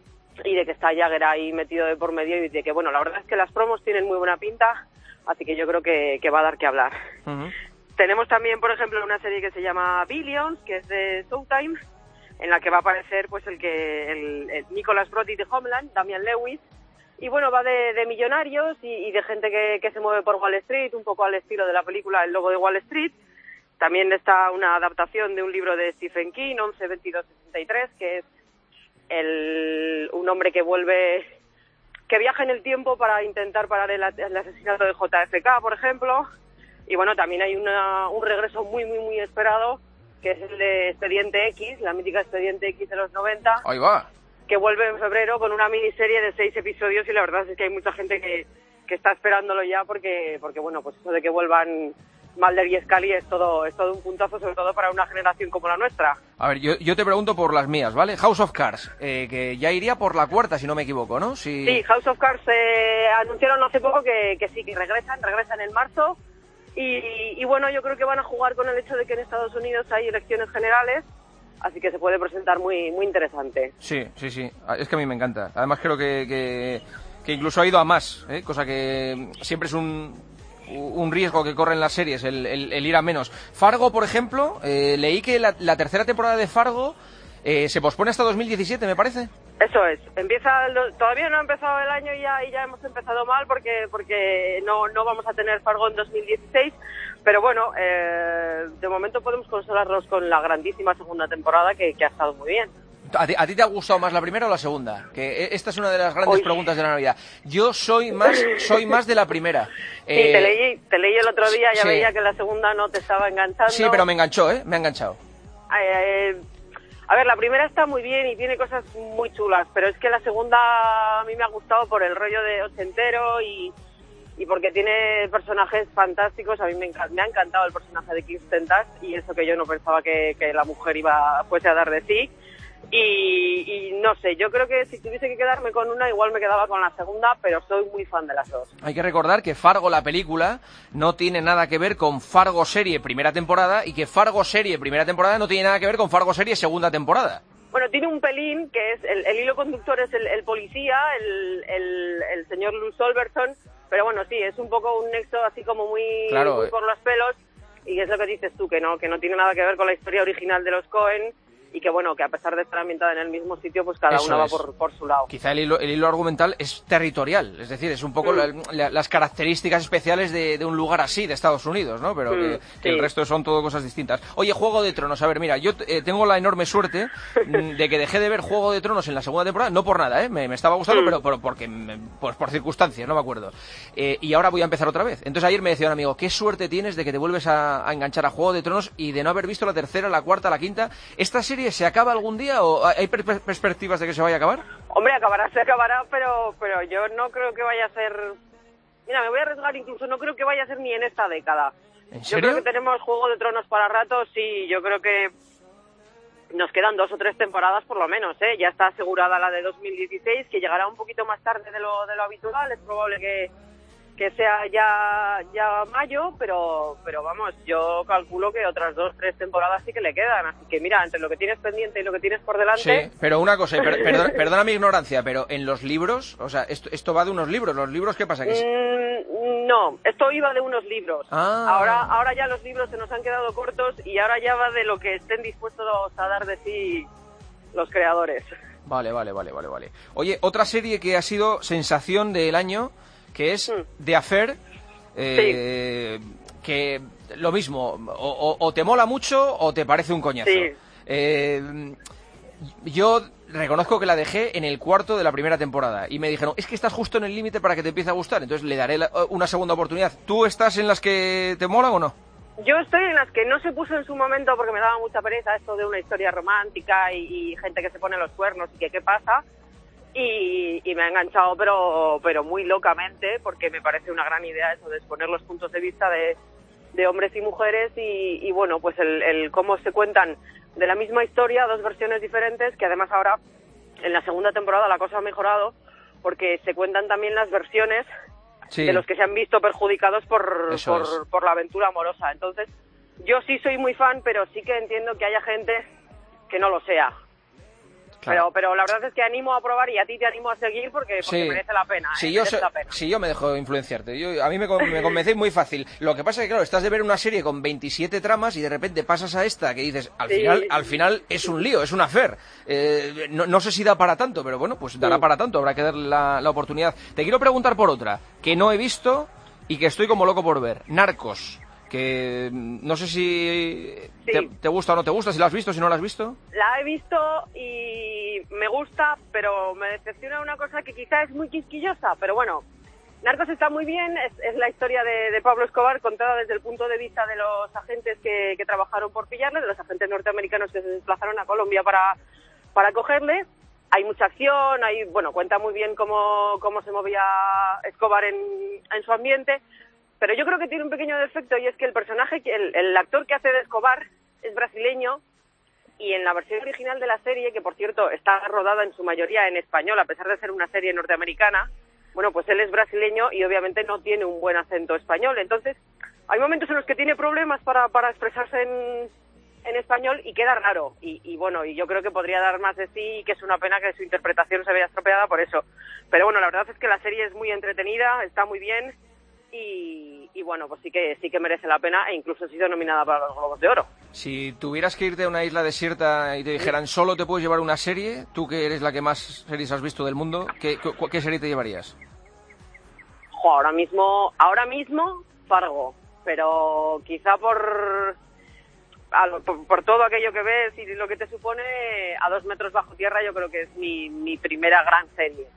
R: y de que está Jagger ahí metido de por medio y de que, bueno, la verdad es que las promos tienen muy buena pinta, así que yo creo que, que va a dar que hablar.
C: Uh-huh.
R: Tenemos también, por ejemplo, una serie que se llama Billions, que es de Showtime, en la que va a aparecer pues el que el, el Nicholas Brody de Homeland, Damian Lewis. Y bueno, va de, de millonarios y, y de gente que, que se mueve por Wall Street, un poco al estilo de la película El Lobo de Wall Street. También está una adaptación de un libro de Stephen King, once veintidós sesenta y tres, que es el, un hombre que vuelve, que viaja en el tiempo para intentar parar el, el asesinato de J F K, por ejemplo. Y bueno, también hay una, un regreso muy, muy, muy esperado, que es el de Expediente X, la mítica Expediente X de los noventa.
C: Ahí va.
R: Que vuelve en febrero con una miniserie de seis episodios y la verdad es que hay mucha gente que, que está esperándolo ya porque, porque bueno, pues eso de que vuelvan Mulder y Scully es todo, es todo un puntazo, sobre todo para una generación como la nuestra.
C: A ver, yo, yo te pregunto por las mías, ¿vale? House of Cards, eh, que ya iría por la cuarta, si no me equivoco, ¿no? Si...
R: Sí, House of Cards eh, anunciaron hace poco que, que sí, que regresan, regresan en marzo y, y bueno, yo creo que van a jugar con el hecho de que en Estados Unidos hay elecciones generales. así que se puede presentar muy muy interesante.
C: Sí, sí, sí, es que a mí me encanta. Además creo que, que, que incluso ha ido a más, ¿eh? Cosa que siempre es un, un riesgo que corren las series, el, el, el ir a menos. Fargo, por ejemplo, eh, leí que la, la tercera temporada de Fargo eh, se pospone hasta dos mil diecisiete, me parece.
R: Eso es, empieza lo, todavía no ha empezado el año y ya, y ya hemos empezado mal porque porque no, no vamos a tener Fargo en dos mil dieciséis, pero bueno, eh, de momento podemos consolarnos con la grandísima segunda temporada que, que ha estado muy bien.
C: ¿A ti, ¿A ti te ha gustado más la primera o la segunda? Que esta es una de las grandes Uy. preguntas de la Navidad. Yo soy más soy más de la primera.
R: Sí, eh, te leí te leí el otro día, ya sí. veía que la segunda no te estaba enganchando.
C: Sí, pero me enganchó, ¿eh? Me ha enganchado.
R: Eh, eh, A ver, la primera está muy bien y tiene cosas muy chulas, pero es que la segunda a mí me ha gustado por el rollo de ochentero y, y porque tiene personajes fantásticos. A mí me, me ha encantado el personaje de Kirsten Dunst y eso que yo no pensaba que, que la mujer iba fuese a dar de sí. Y, y no sé, yo creo que si tuviese que quedarme con una, igual me quedaba con la segunda, pero soy muy fan de las dos.
C: Hay que recordar que Fargo, la película, no tiene nada que ver con Fargo serie primera temporada y que Fargo serie primera temporada no tiene nada que ver con Fargo serie segunda temporada.
R: Bueno, tiene un pelín, que es el, el hilo conductor es el, el policía, el, el, el señor Lou Solverson, pero bueno, sí, es un poco un nexo así como muy,
C: claro.
R: muy por los pelos, y es lo que dices tú, que no, que no tiene nada que ver con la historia original de los Coen, y que bueno, que a pesar de estar ambientada en el mismo sitio, pues cada
C: Eso
R: una va
C: es.
R: por, por su lado.
C: Quizá el hilo, el hilo argumental es territorial, es decir, es un poco
R: Mm.
C: la, la, las características especiales de, de un lugar así, de Estados Unidos, ¿no? Pero
R: Mm,
C: que, que
R: sí.
C: el resto son todo cosas distintas. Oye, Juego de Tronos, a ver, mira, yo eh, tengo la enorme suerte mm, de que dejé de ver Juego de Tronos en la segunda temporada, no por nada, ¿eh? Me, me estaba gustando,
R: Mm.
C: pero, pero porque, me- pues por circunstancias, no me acuerdo. Eh, y ahora voy a empezar otra vez. Entonces ayer me decía un amigo, qué suerte tienes de que te vuelves a, a enganchar a Juego de Tronos y de no haber visto la tercera, la cuarta, la quinta. ¿Esta serie se acaba algún día o hay per- per- perspectivas de que se vaya a acabar?
R: Hombre, acabará, se acabará, pero, pero yo no creo que vaya a ser... Mira, me voy a arriesgar incluso, no creo que vaya a ser ni en esta década.
C: ¿En
R: Yo
C: serio?
R: creo que tenemos Juego de Tronos para rato, sí, yo creo que nos quedan dos o tres temporadas por lo menos, ¿eh? Ya está asegurada la de dos mil dieciséis, que llegará un poquito más tarde de lo, de lo habitual, es probable que, que sea ya, ya mayo, pero, pero vamos, yo calculo que otras dos, tres temporadas sí que le quedan, así que mira, entre lo que tienes pendiente y lo que tienes por delante...
C: Sí, pero una cosa, y per- perdona, perdona mi ignorancia, pero en los libros, o sea, esto, esto va de unos libros, ¿los libros qué pasa? Que se-
R: Mm, no, esto iba de unos libros.
C: Ah.
R: Ahora, ahora ya los libros se nos han quedado cortos y ahora ya va de lo que estén dispuestos a dar de sí los creadores.
C: Vale, vale, vale, vale, vale. Oye, otra serie que ha sido sensación del año, que es The Affair, eh, que lo mismo, o, o- o te mola mucho o te parece un coñazo.
R: Sí.
C: Eh, yo reconozco que la dejé en el cuarto de la primera temporada y me dijeron, es que estás justo en el límite para que te empiece a gustar, entonces le daré la- una segunda oportunidad. ¿Tú estás en las que te molan o no?
R: Yo estoy en las que no se puso en su momento porque me daba mucha pereza esto de una historia romántica y, y gente que se pone los cuernos y que qué pasa. Y, y me ha enganchado, pero pero muy locamente, porque me parece una gran idea eso de exponer los puntos de vista de, de hombres y mujeres y, y bueno, pues el, el cómo se cuentan de la misma historia, dos versiones diferentes, que además ahora en la segunda temporada la cosa ha mejorado, porque se cuentan también las versiones
C: Sí.
R: de los que se han visto perjudicados por,
C: Eso
R: por,
C: es.
R: por la aventura amorosa. Entonces, yo sí soy muy fan, pero sí que entiendo que haya gente que no lo sea.
C: Claro.
R: Pero, pero la verdad es que animo a probar y a ti te animo a seguir porque, porque
C: Sí.
R: merece la pena.
C: Si
R: ¿eh?
C: yo,
R: Merece
C: so-
R: la pena.
C: si yo me dejo influenciarte, yo, a mí me, con- me convencéis muy fácil. Lo que pasa es que, claro, estás de ver una serie con veintisiete tramas y de repente pasas a esta que dices, al
R: Sí.
C: final al final es un lío, es un affair. Eh, no, no sé si da para tanto, pero bueno, pues dará
R: Sí.
C: para tanto, habrá que darle la, la oportunidad. Te quiero preguntar por otra, que no he visto y que estoy como loco por ver. Narcos, que mm, no sé si
R: Sí.
C: te, te gusta o no te gusta, si la has visto, si no la has visto.
R: La he visto y me gusta, pero me decepciona una cosa que quizá es muy quisquillosa, pero bueno, Narcos está muy bien, es, es la historia de, de Pablo Escobar contada desde el punto de vista de los agentes que, que trabajaron por pillarle, de los agentes norteamericanos que se desplazaron a Colombia para, para cogerle. Hay mucha acción, hay, bueno, cuenta muy bien cómo, cómo se movía Escobar en, en su ambiente, pero yo creo que tiene un pequeño defecto y es que el personaje, que el, el actor que hace de Escobar es brasileño y en la versión original de la serie, que por cierto está rodada en su mayoría en español, a pesar de ser una serie norteamericana, bueno, pues él es brasileño y obviamente no tiene un buen acento español. Entonces, hay momentos en los que tiene problemas para, para expresarse en, en español y queda raro. Y, y bueno, y yo creo que podría dar más de sí y que es una pena que su interpretación se vea estropeada por eso. Pero bueno, la verdad es que la serie es muy entretenida, está muy bien y, y bueno, pues sí que sí que merece la pena e incluso ha sido nominada para los Globos de Oro.
C: Si tuvieras que irte a una isla desierta y te dijeran solo te puedes llevar una serie, tú que eres la que más series has visto del mundo, ¿qué, qué, qué serie te llevarías?
R: Jo, ahora mismo, ahora mismo Fargo, pero quizá por... Por, por todo aquello que ves y lo que te supone, A dos metros bajo tierra yo creo que es mi, mi primera gran serie.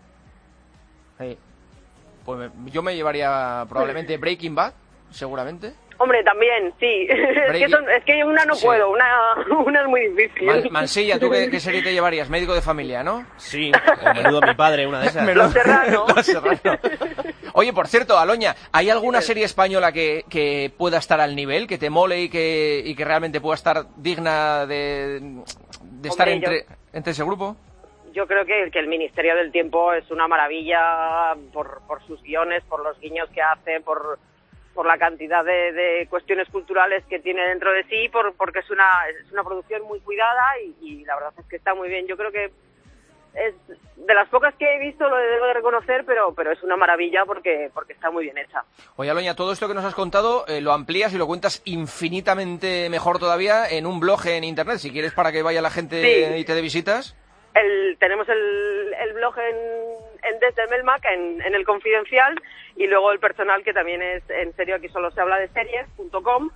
C: Sí. Pues me, yo me llevaría probablemente Breaking Bad, seguramente.
R: Hombre, también, sí. Es que, son, es que una no sí. puedo, una, una es muy difícil.
C: Man, Mansilla, ¿tú qué, qué serie te llevarías? Médico de familia, ¿no?
D: Sí, menudo mi padre, una de esas.
R: Los Serrano.
C: Los Serrano. Oye, por cierto, Aloña, ¿hay alguna serie española que, que pueda estar al nivel, que te mole y que, y que realmente pueda estar digna de, de estar Hombre, entre, yo, entre ese grupo?
R: Yo creo que, que el Ministerio del Tiempo es una maravilla por, por sus guiones, por los guiños que hace, por... por la cantidad de, de cuestiones culturales que tiene dentro de sí, por, porque es una es una producción muy cuidada y, y la verdad es que está muy bien. Yo creo que es de las pocas que he visto, lo debo de reconocer, pero pero es una maravilla porque porque está muy bien hecha.
C: Oye, Aloña, todo esto que nos has contado eh, lo amplías y lo cuentas infinitamente mejor todavía en un blog en internet, si quieres, para que vaya la gente sí. y te dé visitas.
R: El, tenemos el, el blog en, en Desde Melmac, en, en el Confidencial, y luego el personal, que también es En serio aquí solo se habla de series punto com,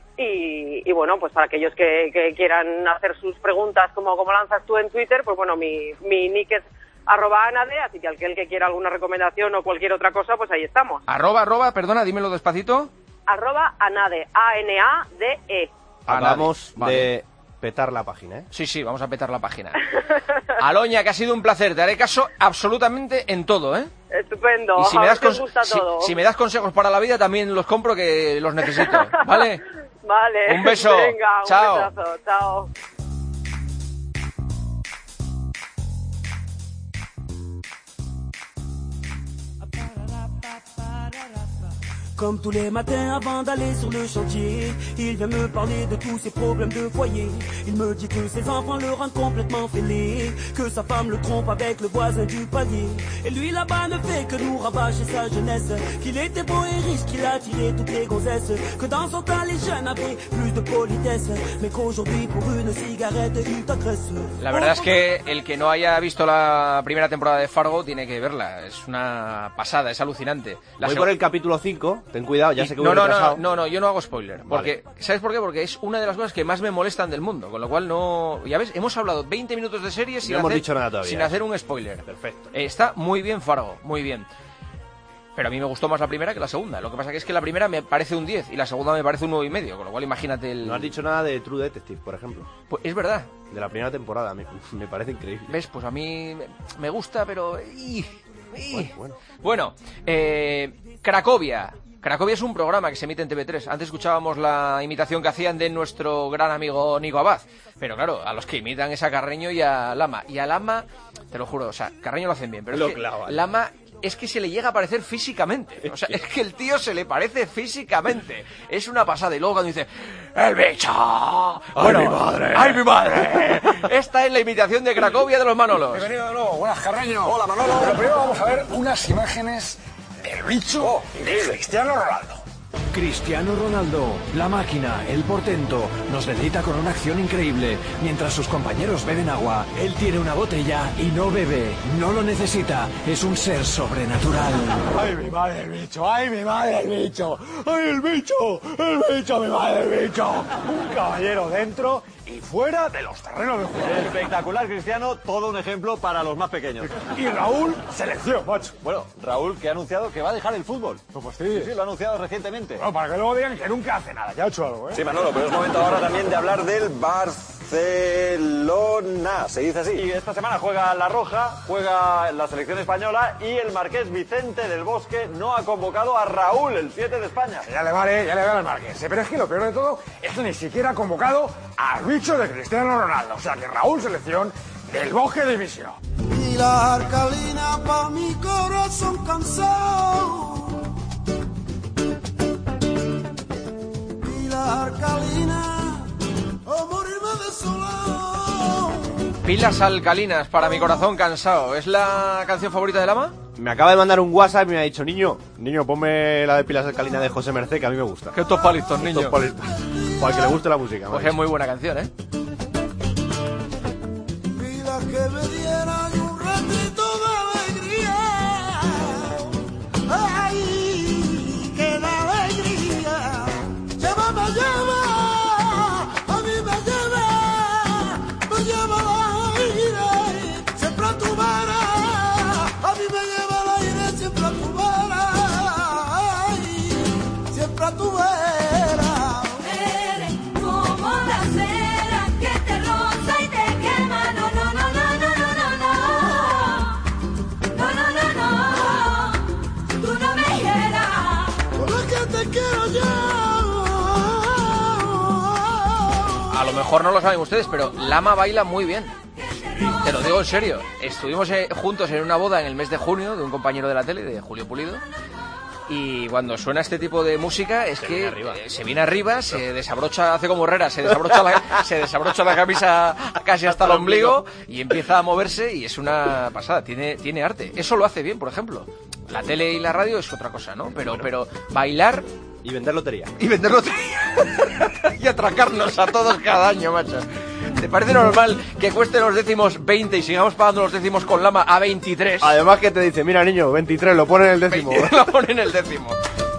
R: y, y bueno, pues para aquellos que, que quieran hacer sus preguntas como, como lanzas tú en Twitter, pues bueno, mi, mi nick es arroba anade, así que aquel que quiera alguna recomendación o cualquier otra cosa, pues ahí estamos.
C: Arroba, arroba, perdona, dímelo despacito.
R: Arroba anade, A N A D E.
D: Hablamos vale. de... petar la página, ¿eh?
C: Sí, sí, vamos a petar la página. Aloña, que ha sido un placer, te haré caso absolutamente en todo, ¿eh?
R: Estupendo,
C: y si me das
R: cons- gusta
C: si,
R: todo.
C: si me das consejos para la vida, también los compro, que los necesito, ¿vale?
R: Vale.
C: Un beso.
R: Venga,
C: chao.
R: Un besazo, chao.
E: Comme tous les matins avant d'aller sur le chantier, il vient me parler de tous ses problèmes de foyer. Il me dit que ses enfants le rendent complètement fêlé, que sa femme le trompe avec le voisin du palier. Et lui là-bas ne fait que nous rabâcher sa jeunesse, qu'il était beau et riche, qu'il a tiré toutes les gonzesses, que dans son temps les jeunes avaient plus de politesse, mais qu'aujourd'hui pour une cigarette il t'agresse.
C: La verdad es que el que no haya visto la primera temporada de Fargo tiene que verla, es una pasada, es alucinante. La
D: Voy
C: seg-
D: por el capítulo cinco. Ten cuidado, ya sé que
C: no,
D: voy
C: no,
D: retrasado.
C: no, no, no, yo no hago spoiler. Porque, vale. ¿Sabes por qué? Porque es una de las cosas que más me molestan del mundo. Con lo cual no... Ya ves, hemos hablado veinte minutos de series sin,
D: no hemos
C: hacer,
D: dicho nada todavía,
C: sin hacer un spoiler.
D: Perfecto.
C: Eh, está muy bien Fargo, muy bien. Pero a mí me gustó más la primera que la segunda. Lo que pasa que es que la primera me parece un diez y la segunda me parece un nueve y medio. Con lo cual imagínate el...
D: No has dicho nada de True Detective, por ejemplo.
C: Pues es verdad.
D: De la primera temporada, me, me parece increíble.
C: ¿Ves? Pues a mí me gusta, pero... ¡Ih! ¡Ih!
D: Bueno, bueno.
C: bueno eh, Cracovia... Cracovia es un programa que se emite en T V tres. Antes escuchábamos la imitación que hacían de nuestro gran amigo Nico Abad. Pero claro, a los que imitan es a Carreño y a Lama. Y a Lama, te lo juro, o sea, Carreño lo hacen bien. Pero
D: lo
C: es que
D: clavan.
C: Lama es que se le llega a parecer físicamente. O sea, es que el tío se le parece físicamente. Es una pasada. Y luego cuando dice, ¡el bicho!
H: ¡Ay,
C: Bueno,
H: mi madre!
C: ¡Ay, mi madre! Esta es la imitación de Cracovia de los Manolos.
H: Bienvenido de nuevo. Buenas, Carreño. Hola, Manolo. Pero primero vamos a ver unas imágenes del bicho oh, de Cristiano Ronaldo.
S: Cristiano Ronaldo, la máquina, el portento, nos deleita con una acción increíble. Mientras sus compañeros beben agua, él tiene una botella y no bebe. No lo necesita, es un ser sobrenatural.
H: ¡Ay, mi madre, el bicho! ¡Ay, mi madre, el bicho! ¡Ay, el bicho! ¡El bicho, mi madre, el bicho! Un caballero dentro y fuera de los terrenos de juego.
T: Espectacular, Cristiano, todo un ejemplo para los más pequeños.
H: Y Raúl, selección, macho.
T: Bueno, Raúl, que ha anunciado que va a dejar el fútbol.
H: Pues, pues sí.
T: Sí, sí, lo ha anunciado recientemente.
H: Bueno, para que luego digan que nunca hace nada, ya ha hecho algo, ¿eh?
T: Sí, Manolo, pero es momento ahora también de hablar del Barcelona, se dice así. Y esta semana juega La Roja, juega la selección española y el marqués Vicente del Bosque no ha convocado a Raúl, el siete de España.
H: Ya le vale, ya le vale al marqués. Pero es que lo peor de todo es que ni siquiera ha convocado al bicho de Cristiano Ronaldo. O sea que Raúl, selección del Bosque División.
U: Y la arcalina pa' mi corazón cansado. Y la arcalina, oh,
C: Pilas alcalinas para mi corazón cansado. ¿Es la canción favorita de Lama?
D: Me acaba de mandar un WhatsApp y me ha dicho, niño, niño, ponme la de Pilas alcalinas de José Mercé, que a mí me gusta.
C: Qué tos palitos, niño.
D: Tos palitos. O al que le guste la música.
C: Pues es muy buena canción, ¿eh?
U: Vida que me dieran un ratito de alegría. Ay, qué da alegría. Llévame, lleva. A mí me lleva. Me lleva al aire. Siempre a tu vera. A mí me lleva al aire. Siempre a tu vera. Ay, siempre a tu vera.
C: A lo mejor no lo saben ustedes, pero Lama baila muy bien. Te lo digo en serio. Estuvimos eh, juntos en una boda en el mes de junio de un compañero de la tele, de Julio Pulido. Y cuando suena este tipo de música es se que viene eh, se viene arriba, se desabrocha, hace como Herrera, se desabrocha la, se desabrocha la camisa casi hasta el ombligo y empieza a moverse y es una pasada, tiene, tiene arte. Eso lo hace bien, por ejemplo. La tele y la radio es otra cosa, ¿no? Pero, bueno. pero bailar...
D: Y vender lotería.
C: Y vender lotería. Y atracarnos a todos cada año, macho. ¿Te parece normal que cueste los décimos veinte y sigamos pagando los décimos con Lama a veintitrés?
D: Además que te dice, mira niño, veintitrés, lo pone en el décimo.
C: Lo pone en el décimo.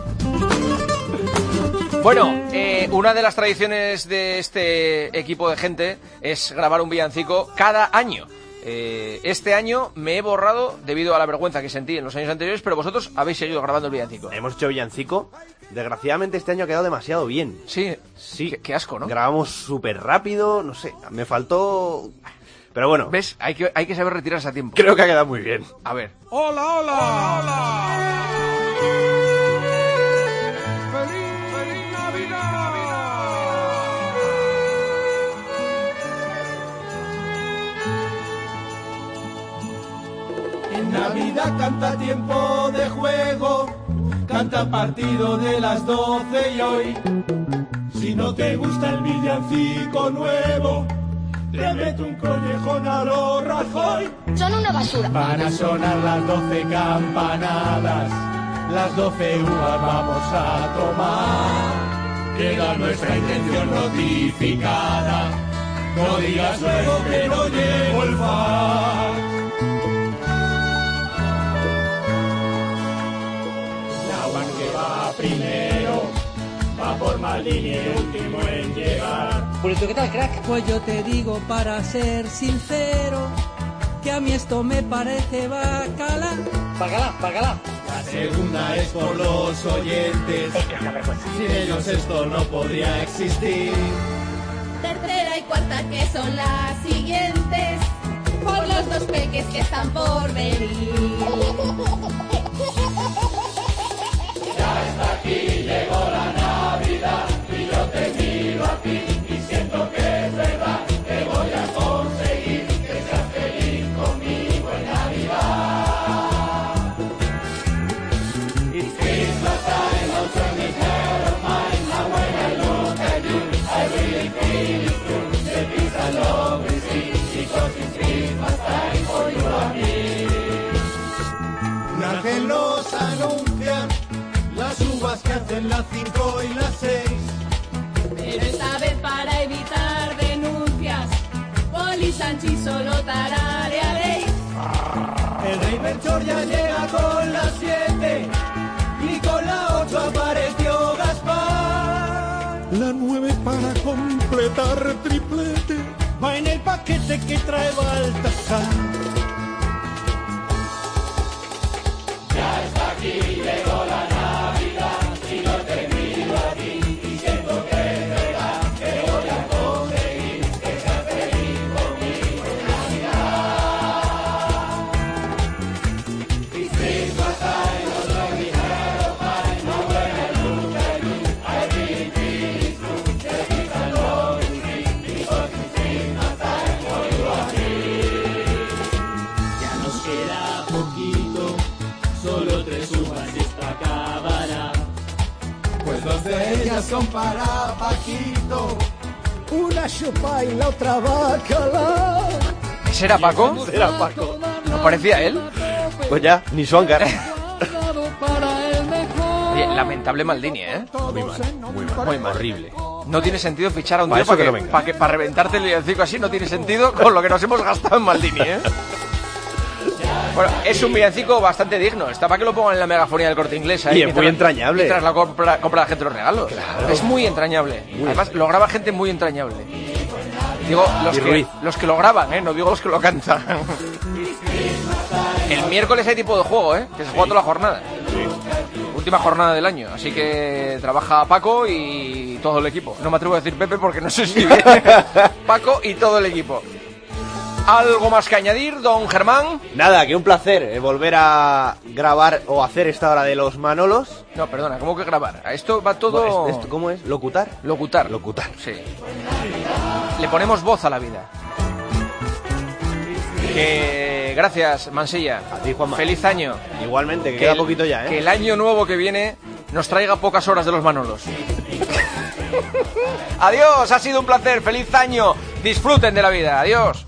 C: Bueno, eh, una de las tradiciones de este equipo de gente es grabar un villancico cada año. Eh, este año me he borrado debido a la vergüenza que sentí en los años anteriores, pero vosotros habéis seguido grabando el villancico.
D: Hemos hecho villancico. Desgraciadamente este año ha quedado demasiado bien.
C: Sí,
D: sí.
C: Qué, qué asco, ¿no?
D: Grabamos súper rápido, no sé, me faltó... Pero bueno.
C: ¿Ves? Hay que, hay que saber retirarse a tiempo.
D: Creo que ha quedado muy bien.
C: A ver.
U: ¡Hola, hola! ¡Hola, hola!
E: En Navidad canta tiempo de juego, canta partido de las doce y hoy, si no te gusta el villancico nuevo, te meto un collejón a lo Rajoy.
G: Son una basura.
E: Van a sonar las doce campanadas, las doce uvas vamos a tomar. Queda nuestra intención notificada, no digas luego que no llevo el fax. Primero, va por Maldini y último en llegar.
V: Pulito, ¿qué tal, crack? Pues yo te digo, para ser sincero, que a mí esto me parece bacala. Bacala, bacala.
E: La segunda es por los oyentes, sin ellos esto no podría existir.
G: Tercera y cuarta, que son las siguientes, por los dos peques que están por venir.
E: Ya está aquí, llegó la Navidad y yo te miro a ti y siento que es verdad que voy a conseguir que seas feliz conmigo en Navidad. It's Christmas time, I'll turn this head of mine, and when I look at you, I really feel it's true. The peace and love is sweet, because it's Christmas time for you and me. Un ángel nos anuncia las uvas que hacen las cinco y las seis.
G: Pero esta vez para evitar denuncias, Poli Sanchi solo tararearéis.
E: El rey Melchor ya llega con las siete y con la ocho apareció Gaspar.
U: La nueve para completar triplete
E: va en el paquete que trae Baltasar. Ya está aquí, llegó la Navidad y yo te miro a ti y siento que es verdad que voy a conseguir que seas feliz conmigo en Navidad. It's Christmas time, no let me have a pie, no when I look at you, I really feel it's true. The peace and love is sweet, because it's Christmas time for you and me. Ya nos queda poquito, solo tres uvas y esta acabará. Pues dos de ellas son para Paquito, una chupa y la otra bacala.
C: ¿Ese era Paco?
D: Ese era Paco.
C: ¿No parecía él?
D: Pues ya, ni su Angar.
C: Oye, lamentable Maldini, ¿eh?
D: Muy mal, muy mal.
C: Muy mal.
D: Horrible.
C: No tiene sentido fichar a un
D: Para
C: tío
D: eso
C: para
D: que
C: que,
D: no venga.
C: para que para reventarte el villancico así. No tiene sentido con lo que nos hemos gastado en Maldini, ¿eh? Bueno, es un villancico bastante digno. Está para que lo pongan en la megafonía del Corte Inglés. Ahí,
D: Y es
C: mientras-
D: muy entrañable.
C: Mientras la compra, compra la gente los regalos.
D: Claro.
C: Es muy entrañable.
D: Muy
C: Además, lo graba gente muy entrañable. Digo, los
D: Y
C: que,
D: Ruiz.
C: los que lo graban, ¿eh? No digo los que lo cantan. El miércoles hay tipo de juego, ¿eh? Que se juega toda la jornada. Última jornada del año. Así que trabaja Paco y todo el equipo. No me atrevo a decir Pepe porque no sé si viene. Paco y todo el equipo. ¿Algo más que añadir, don Germán?
D: Nada, que un placer eh, volver a grabar o hacer esta hora de los Manolos.
C: No, perdona, ¿cómo que grabar? Esto va todo...
D: Bueno, ¿esto ¿Cómo es? ¿Locutar?
C: Locutar.
D: Locutar.
C: Sí. Le ponemos voz a la vida. Que... Gracias, Mansilla.
D: A ti, Juanma.
C: Feliz año.
D: Igualmente, que, queda
C: el,
D: poquito ya, ¿eh?
C: Que el año nuevo que viene nos traiga pocas horas de los Manolos. Adiós, ha sido un placer. Feliz año. Disfruten de la vida. Adiós.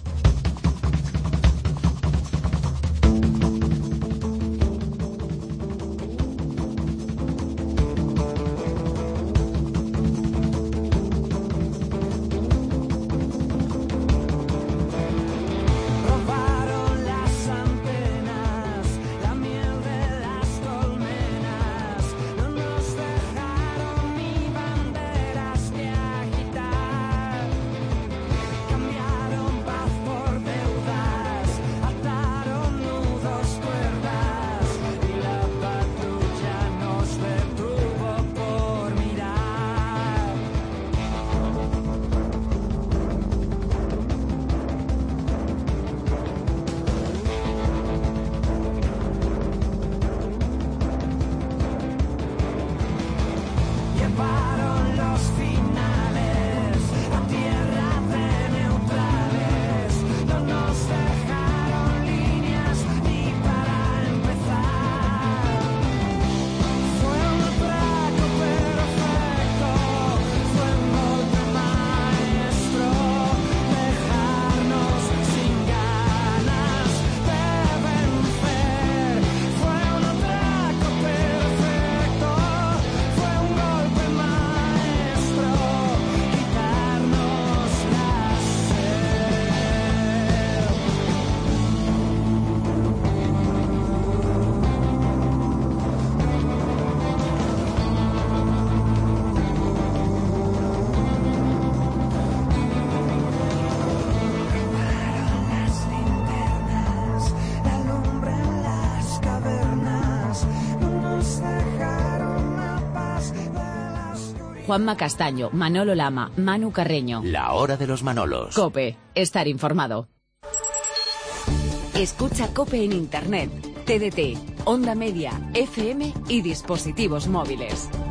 E: Robaron las antenas, la miel de las colmenas, no nos dejaron ni banderas que agitar. Cambiaron paz por deudas, ataron nudos, cuerdas, y la patrulla nos detuvo por mirar. Llevaron los finales a tierra de neutrales, no nos dejaron líneas ni para empezar. Fue un atraco perfecto, fue un golpe maestro, dejarnos sin ganas de vencer. Fue un atraco perfecto, fue un golpe maestro, quitarnos la sed. Apagaron las linternas, la lumbre en las cavernas, no nos dejaron la paz de la oscuridad.
A: Juanma Castaño, Manolo Lama, Manu Carreño.
K: La hora de los Manolos.
A: COPE. Estar informado. Escucha COPE en Internet, T D T, Onda Media, F M y dispositivos móviles.